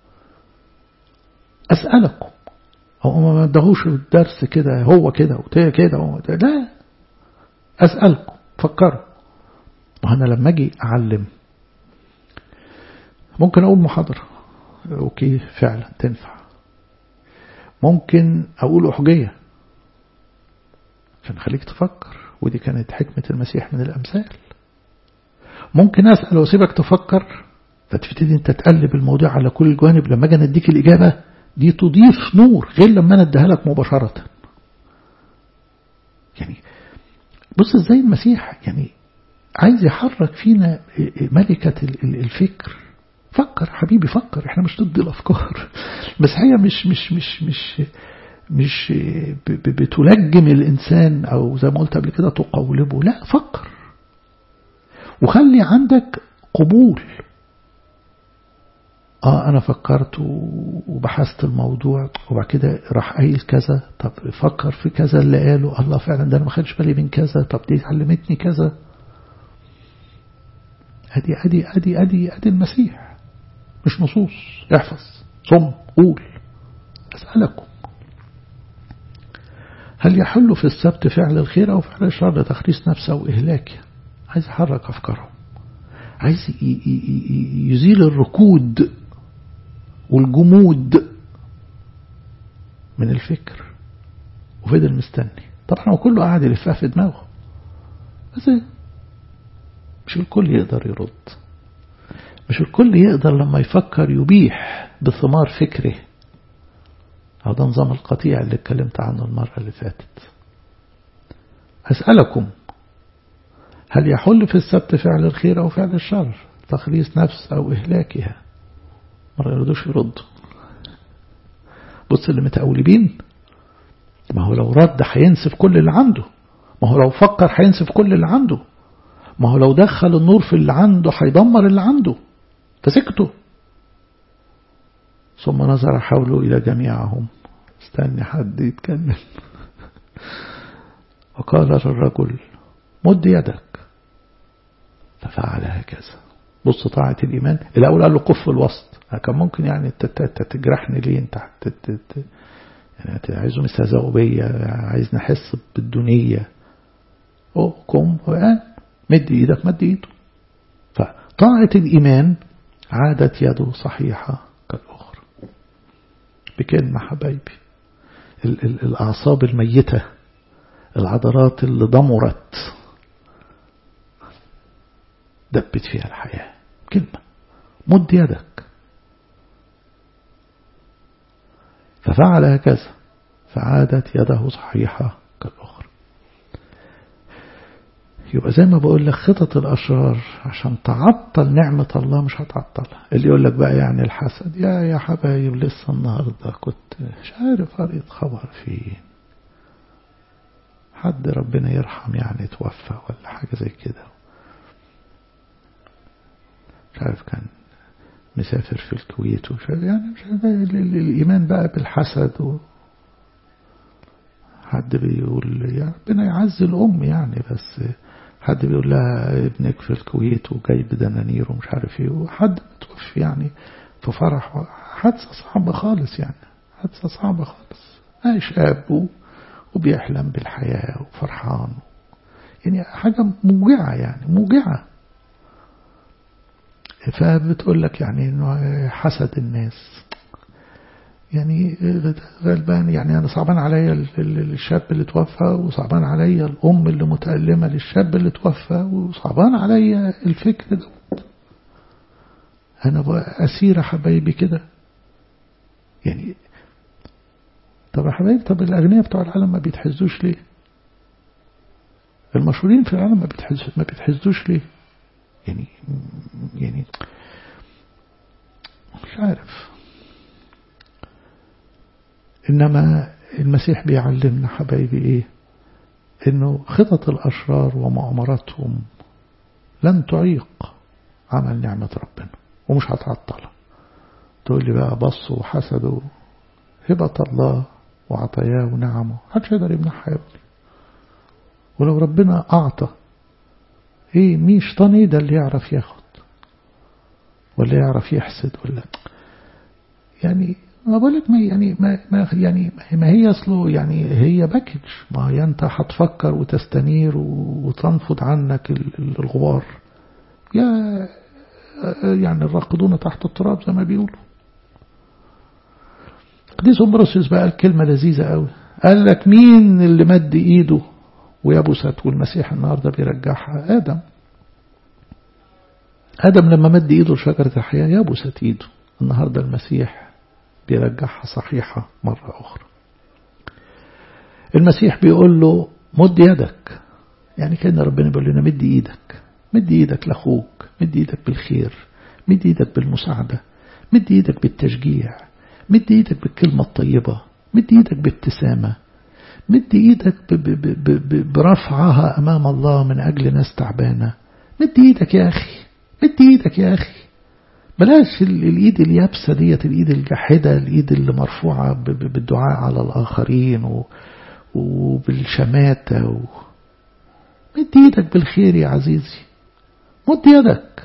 أسألكم. هو ما ادهوش الدرس كده هو كده وتيه كده لا، أسألكم، فكروا. وأنا لما أجي أعلم ممكن أقول محاضرة، أوكي فعلا تنفع. ممكن أقول أحجية عشان خليك تفكر، ودي كانت حكمة المسيح من الأمثال. ممكن أسأل وأسيبك تفكر، فتبتدي أنت تقلب الموضوع على كل الجوانب. لما أجي أديك الإجابة دي تضيف نور غير لما أنا أديها لك مباشرة. يعني بص إزاي المسيح يعني عايز يحرك فينا ملكة الفكر. فكر حبيبي، فكر. احنا مش ضد الأفكار، بس هي مش بتلجم الإنسان أو زي ما قلت قبل كده تقولبه. لا، فكر وخلي عندك قبول. أنا فكرت وبحثت الموضوع وبعد كده راح قايل كذا، طب فكر في كذا اللي قاله، الله فعلا ده أنا ما خدش بالي من كذا، طب دي علمتني كذا. أدي المسيح، مش نصوص. احفظ، صم، قول. أسألكم هل يحل في السبت فعل الخير أو فعل الشر لتخليص نفسه أو إهلاكه؟ عايز يحرك أفكارهم، عايز يزيل الركود والجمود من الفكر. وفضل مستني. طبعا هو كله قاعد يلفها في دماغه، بس مش الكل يقدر يرد. مش الكل يقدر لما يفكر يبيح بثمار فكره. هذا نظام القطيع اللي اتكلمت عنه المرة اللي فاتت. أسألكم هل يحل في السبت فعل الخير أو فعل الشر، تخليص نفس أو إهلاكها؟ ما يردوش يردوا. بص اللي متأولبين، ما هو لو رد هينسف كل اللي عنده، ما هو لو فكر هينسف كل اللي عنده، ما هو لو دخل النور في اللي عنده هيدمر اللي عنده. فسكتوا. ثم نظر حوله إلى جميعهم، استني حد يتكلم. وقال للرجل مد يدك، ففعل هكذا. بص طاعة الإيمان. الأول قال له قف الوسط، كان ممكن يعني تجرحني ليه انت يعني عايزهم يستهزئوا بيا، عايز نحس بالدنيا. قم وقام، مد ايدك، مد ايده. فطاعة الإيمان عادت يده صحيحة كالأخرى. بكلمة حبايبي، الأعصاب الميتة، العضلات اللي ضمرت دبت فيها الحياة. كلمة مد يدك، ففعل هكذا فعادت يده صحيحة كالأخرى. يبقى زي ما بقول لك خطط الأشرار عشان تعطل نعمة الله مش هتعطلها. اللي يقول لك بقى يعني الحسد، يا حبايب لسه النهاردة كنت مش عارف قريت خبر فيه حد ربنا يرحم يعني توفى ولا حاجة زي كده، مش عارف كان مسافر في الكويت يعني مش عارف. الإيمان بقى بالحسد حد بيقول يا ربنا يعز الأم يعني، بس حد بيقول لها ابنك في الكويت وجايب دنانير ومش عارف ايه، وحد متوفي يعني في فرح حادثة صعبة خالص يعني، حادثة صعبة خالص. شاب وبيحلم بالحياة وفرحان، يعني حاجة موجعة يعني موجعة. فبتقول لك يعني إنه حسد الناس، يعني غلبان. يعني أنا صعبان عليا الشاب اللي توفى، وصعبان عليا الأم اللي متألمة للشاب اللي توفى، وصعبان عليا الفكر ده. أنا بقى أسير حبايبي كده يعني. طب يا حبايبي، طب الأغنياء بتوع العالم ما بيتحزوش ليه؟ المشهورين في العالم ما بيتحزوش ليه؟ يعني مش عارف. إنما المسيح بيعلمنا حبايبي إيه؟ إنه خطط الأشرار ومؤامراتهم لن تعيق عمل نعمة ربنا ومش هتعطلها. تقول لي بقى بصوا وحسدوا، هبة الله وعطاياه ونعمه محدش يقدر يمنعها يا ابني. ولو ربنا أعطى مين شيطان ده اللي يعرف ياخد ولا يعرف يحسد ولا يعني. ما بقولك ما هي أصله يعني هي باكج. ما هي أنت هتفكر وتستنير وتنفض عنك الغبار، يعني الراقدون تحت التراب زي ما بيقولوا. قديس أمبروسيوس بقى الكلمة لذيذة قوي، قال لك مين اللي مد إيده ويبست والمسيح النهاردة بيرجعها؟ آدم لما مد إيده لشجرة الحياة يبست إيده، النهاردة المسيح بيرجعها صحيحة مرة أخرى. المسيح بيقول له مد يدك، يعني كان ربنا بيقول لنا مد إيدك، مد إيدك لأخوك، مد إيدك بالخير، مد إيدك بالمساعدة، مد إيدك بالتشجيع، مد إيدك بالكلمة الطيبة، مد إيدك بابتسامة، مد إيدك برفعها أمام الله من أجل ناس تعبانة. مد إيدك يا أخي، مد إيدك يا أخي. بلاش الإيد اليابسة ديت، الإيد الجاحدة، الإيد اللي مرفوعة بالدعاء على الآخرين وبالشماتة مد إيدك بالخير يا عزيزي، مد يدك.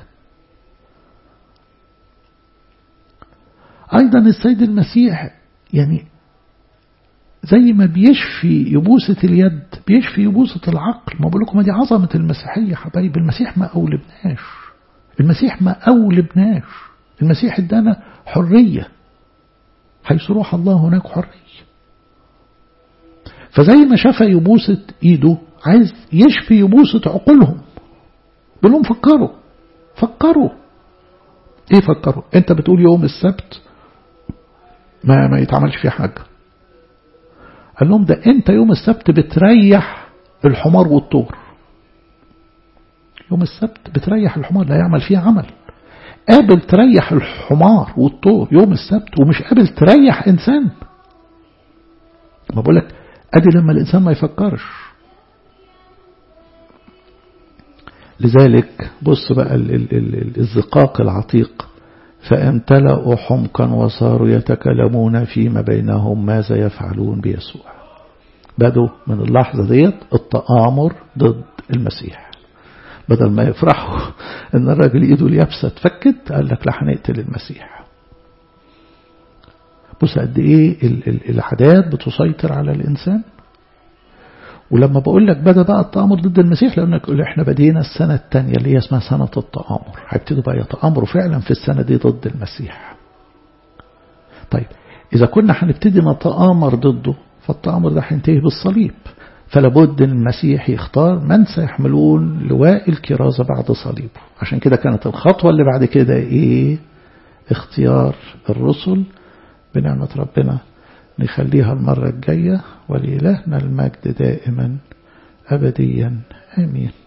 أيضا السيد المسيح يعني زي ما بيشفي يبوسة اليد بيشفي يبوسة العقل. ما بقولكم دي عظمة المسيحية حبايب. المسيح ما أولبناش، المسيح ما أولبناش، المسيح ادانا حرية، حيث روح الله هناك حرية. فزي ما شفى يبوسة ايده عايز يشفي يبوسة عقولهم. بقول لهم فكروا ايه فكروا؟ انت بتقول يوم السبت ما يتعملش فيه حاجة. قال لهم ده انت يوم السبت بتريح الحمار والطور. يوم السبت بتريح الحمار، لا يعمل فيه عمل. قابل تريح الحمار والطور يوم السبت ومش قابل تريح إنسان. ما بقولك أدي لما الإنسان ما يفكرش. لذلك بص بقى الزقاق العتيق، فامتلأوا حمقا وصاروا يتكلمون فيما بينهم ماذا يفعلون بيسوع. بدوا من اللحظة ديت التآمر ضد المسيح. بدل ما يفرحوا ان الراجل ايده اليابسة اتفكت، قال لك لا هنقتل المسيح. بص قد ايه العادات بتسيطر على الانسان. ولما بقول لك بدأ بقى التآمر ضد المسيح، لأنك احنا بدينا السنة الثانية اللي هي اسمها سنة التآمر، هيبتدوا بقى يتآمروا فعلا في السنة دي ضد المسيح. طيب إذا كنا هنبتدي نتآمر ضده، فالتآمر ده هينتهي بالصليب. فلابد المسيح يختار من سيحملون لواء الكرازة بعد صليبه. عشان كده كانت الخطوة اللي بعد كده ايه؟ اختيار الرسل. بنعمة ربنا نخليها المرة الجاية، ولإلهنا المجد دائما أبديا آمين.